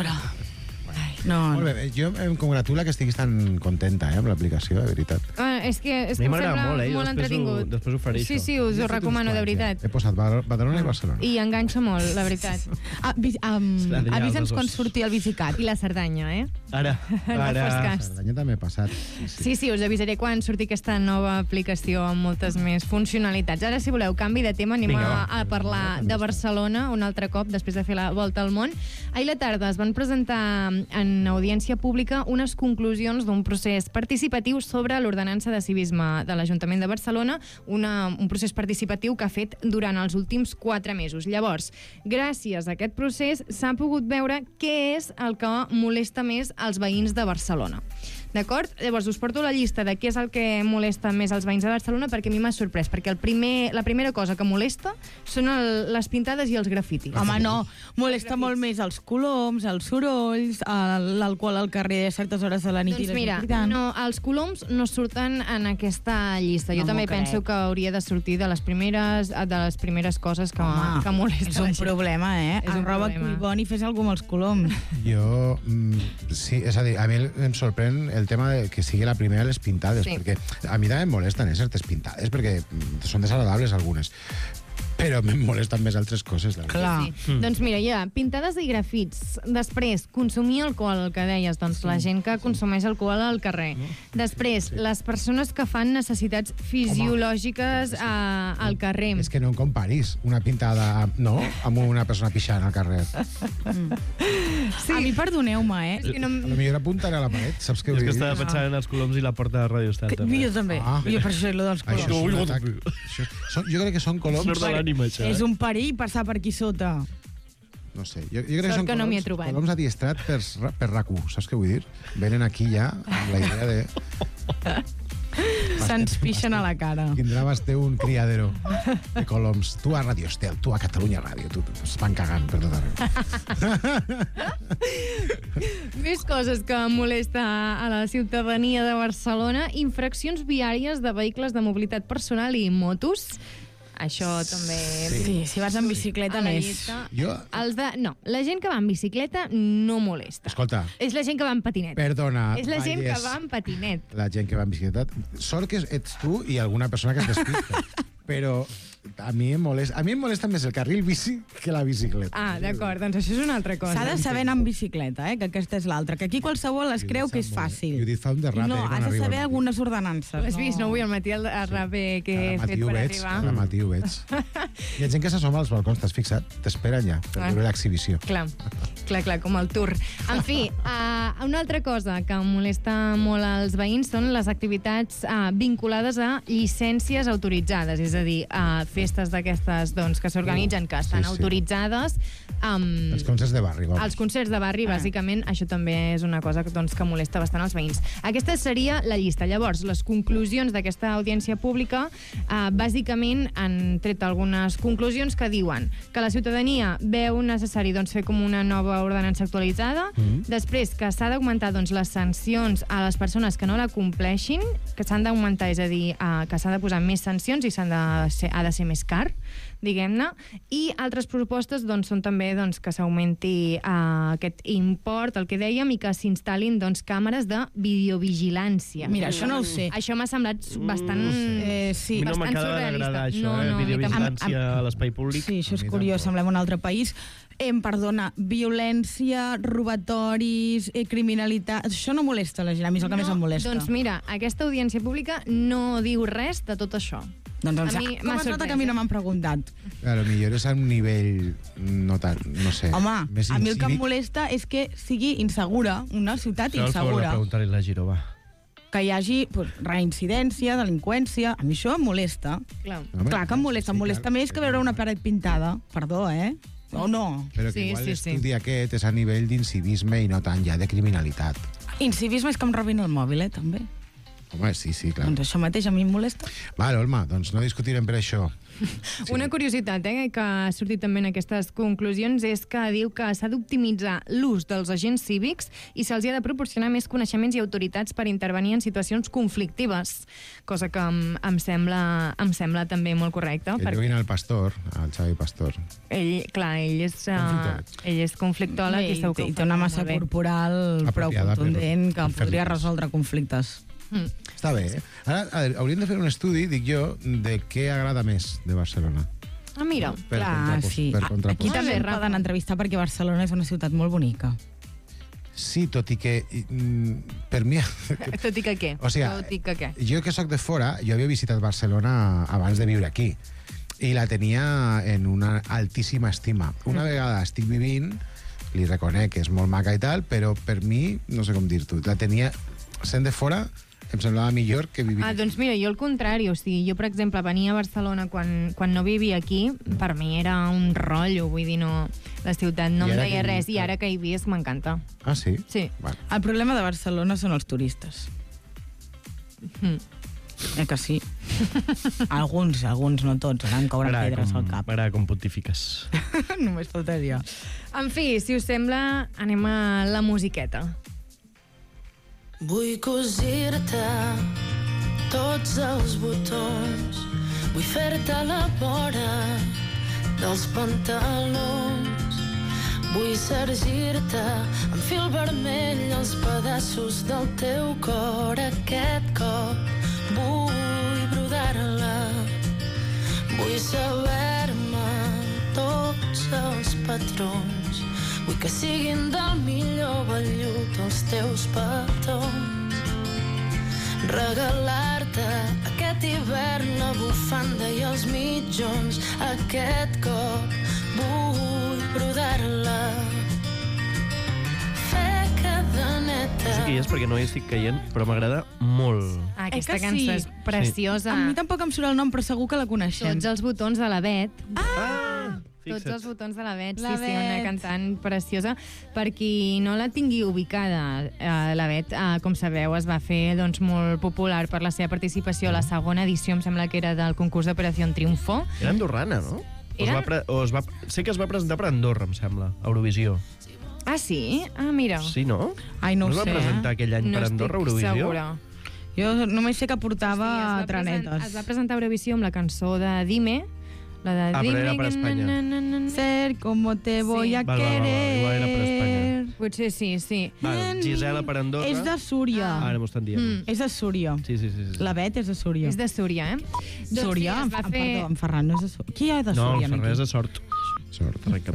No. Molt bé, jo em congratula que estiguis tan contenta amb l'aplicació, de veritat. És que em sembla molt entretingut. Després ho faré, això. Sí, us ho recomano, de veritat. He posat Badalona i Barcelona. I enganxa molt, la veritat. Avisa'ns quan surti el VisiCat. I la Cerdanya, Ara. La Cerdanya també ha passat. Sí, us avisaré quan surti aquesta nova aplicació amb moltes més funcionalitats. Ara, si voleu, canvi de tema, anem a parlar de Barcelona un altre cop, després de fer la volta al món. Ahir a la tarda es van presentar en audiència pública unes conclusions d'un procés participatiu sobre l'ordenança de civisme de l'Ajuntament de Barcelona, un procés participatiu que ha fet durant els últims 4 mesos. Llavors, gràcies a aquest procés s'ha pogut veure què és el que molesta més als veïns de Barcelona. D'acord? Llavors, us porto la llista de què és el que molesta més als veïns de Barcelona, perquè a mi m'ha sorprès, perquè la primera cosa que molesta són les pintades i els grafitis. Home, no, molesta molt més els coloms, els sorolls, l'alcohol al carrer a certes hores de la nit. Doncs mira, no, els coloms no surten en aquesta llista. Jo també penso que hauria de sortir de les primeres coses que molesta. És un problema, Arroba Collboni i fes alguna amb els coloms. Jo, sí, és a dir, a mi em sorprèn el tema de que sigui la primera les pintades, perquè a mi també em molesten certes pintades, perquè són desagradables algunes. Però em molesten més altres coses. Clar. Sí. Doncs mira, pintades i grafits. Després, consumir alcohol, el que deies, doncs la gent que consumeix alcohol al carrer. Després, les persones que fan necessitats fisiològiques al carrer. És que no em comparis una pintada, no?, amb una persona pixant al carrer. Sí. A mi, perdoneu-me, És que no... A lo millor apuntaré a la paret, saps què vull dir? És que estava pensant en els coloms i la porta de Radio Estat. Jo també. Jo per això lo dels coloms. Jo crec que són coloms... És un perill passar per aquí sota. No sé, jo crec que són que no m'hi he trobat. Coloms adiestrat per RAC1, saps què vull dir? Venen aquí ja amb la idea de... Se'ns pixen a la cara. Tindrà Basté un criadero de coloms. Tu a Radio Estel, tu a Catalunya Ràdio. Es van cagant per tot arreu. Més coses que molesta a la ciutadania de Barcelona. Infraccions viàries de vehicles de mobilitat personal i motos. Això també... Sí, si vas en bicicleta més. La gent que va en bicicleta no molesta. Escolta. És la gent que va en patinet. Perdona. És la gent que va en patinet. La gent que va en bicicleta. Sort que ets tu i alguna persona que es despista. Però a mi em molesta més el carril bici que la bicicleta. D'acord, doncs això és una altra cosa. S'ha de saber anar en bicicleta, que aquesta és l'altra. Que aquí qualsevol es creu que és fàcil. Jo he dit fa un derrape. No, has de saber algunes ordenances. Has vist, no? Avui al matí el derrape que he fet per arribar. Cada matí ho veig. Hi ha gent que s'assoma als balcons, t'has fixat? T'esperen ja, per veure l'exhibició. Clar, com el tour. En fi, una altra cosa que molesta molt als veïns són les activitats vinculades a llicències autoritzades, és a dir, festes d'aquestes que s'organitzen, que estan autoritzades. Els concerts de barri. Els concerts de barri, bàsicament, això també és una cosa que molesta bastant als veïns. Aquesta seria la llista. Llavors, les conclusions d'aquesta audiència pública, bàsicament han tret algunes conclusions que diuen que la ciutadania veu necessari fer com una nova ordenança actualitzada, després que s'ha d'augmentar les sancions a les persones que no la compleixin, que s'han d'augmentar, és a dir, que s'ha de posar més sancions i ha de ser més car, diguem-ne, i altres propostes són també que s'augmenti aquest import, el que dèiem, i que s'instal·lin càmeres de videovigilància. Mira, això no ho sé. Això m'ha semblat bastant surrealista. No m'acaba d'agradar això, videovigilància a l'espai públic. Sí, això és curiós, semblem un altre país. Perdona, violència, robatoris, criminalitat... Això no molesta la gent, a mi és el que més em molesta. Doncs mira, aquesta audiència pública no diu res de tot això. Doncs com es nota que a mi no m'han preguntat? A lo millor és a un nivell no sé. Home, a mi el que em molesta és que sigui insegura, una ciutat insegura. Això preguntar-li a la Giró, va. Que hi hagi reincidència, delinqüència... A mi això em molesta. Clar que em molesta més que veure una paret pintada. Perdó, o no? Però que igual l'estudi aquest és a nivell d'incivisme i no tant ja de criminalitat. Incivisme és que em robin el mòbil, també. Home, sí, clar. Doncs això mateix a mi em molesta. Vale, Olma, doncs no discutirem per això. Sí. Una curiositat que ha sortit també en aquestes conclusions és que diu que s'ha d'optimitzar l'ús dels agents cívics i se'ls ha de proporcionar més coneixements i autoritats per intervenir en situacions conflictives, cosa que em sembla també molt correcta. Juguin al Pastor, al Xavi Pastor. Ell és conflictòleg i té una massa corporal prou contundent que podria resoldre conflictes. Està bé. Ara hauríem de fer un estudi, dic jo, de què agrada més de Barcelona. Mira. Sí. Aquí també poden entrevistar perquè Barcelona és una ciutat molt bonica. Sí, tot i que per mi... Tot i que què? O sigui, jo que soc de fora, jo havia visitat Barcelona abans de viure aquí i la tenia en una altíssima estima. Una vegada estic vivint, li reconec que és molt maca i tal, però per mi, no sé com dir-t'ho, la tenia sent de fora... Em semblava millor que vivir aquí. Doncs mira, jo al contrari, o sigui, jo, per exemple, venia a Barcelona quan no vivia aquí, per mi era un rotllo, vull dir, no, la ciutat no em deia res, i ara que hi visc m'encanta. Ah, sí? Sí. El problema de Barcelona són els turistes. Que sí. Alguns, no tots, ara em cauran pedres al cap. M'agrada com pontifiques. Només faltaria. En fi, si us sembla, anem a la musiqueta. Vull cosir-te tots els botons, vull fer-te la vora dels pantalons, vull sergir-te amb fil vermell els pedaços del teu cor. Aquest cop vull brodar-la, vull saber-me tots els patrons, vull que siguin del millor vellut els teus petons. Regalar-te aquest hivern la bufanda i els mitjons. Aquest cop vull brodar-la, fer cadeneta. No sé qui és perquè no hi estic caient, però m'agrada molt. Aquesta cançó és preciosa. A mi tampoc em surt el nom, però segur que la coneixem. Tots els botons de la Bet. Fixa't. Tots els botons de la Bet, La sí, una Bet. cantant preciosa. Per qui no la tingui ubicada, la Bet, com sabeu, es va fer doncs, molt popular per la seva participació a la segona edició, em sembla que era del concurs d'Operació Triunfo. Era andorrana, no? Sé que es va presentar per Andorra, em sembla, a Eurovisió. Ah, sí? Ah, mira. Sí, no? Ai, no ho es va sé. presentar aquell any per Andorra, a Eurovisió? Segura. Jo només sé que portava tranetes. Es va presentar a Eurovisió amb la cançó de Dime, la de però Dime... era per Espanya. Ser como te voy a querer. Igual era per Espanya. Potser sí. Gisela per Andorra. És de Súria. Ara m'ho estan dient. És de Súria. Sí. La Bet és de Súria. És de Súria, Súria? Doncs sí, es va fer... Perdó, en Ferran no és de Súria. Qui hi ha de No, Súria? el Ferrer és de Sort. Sort.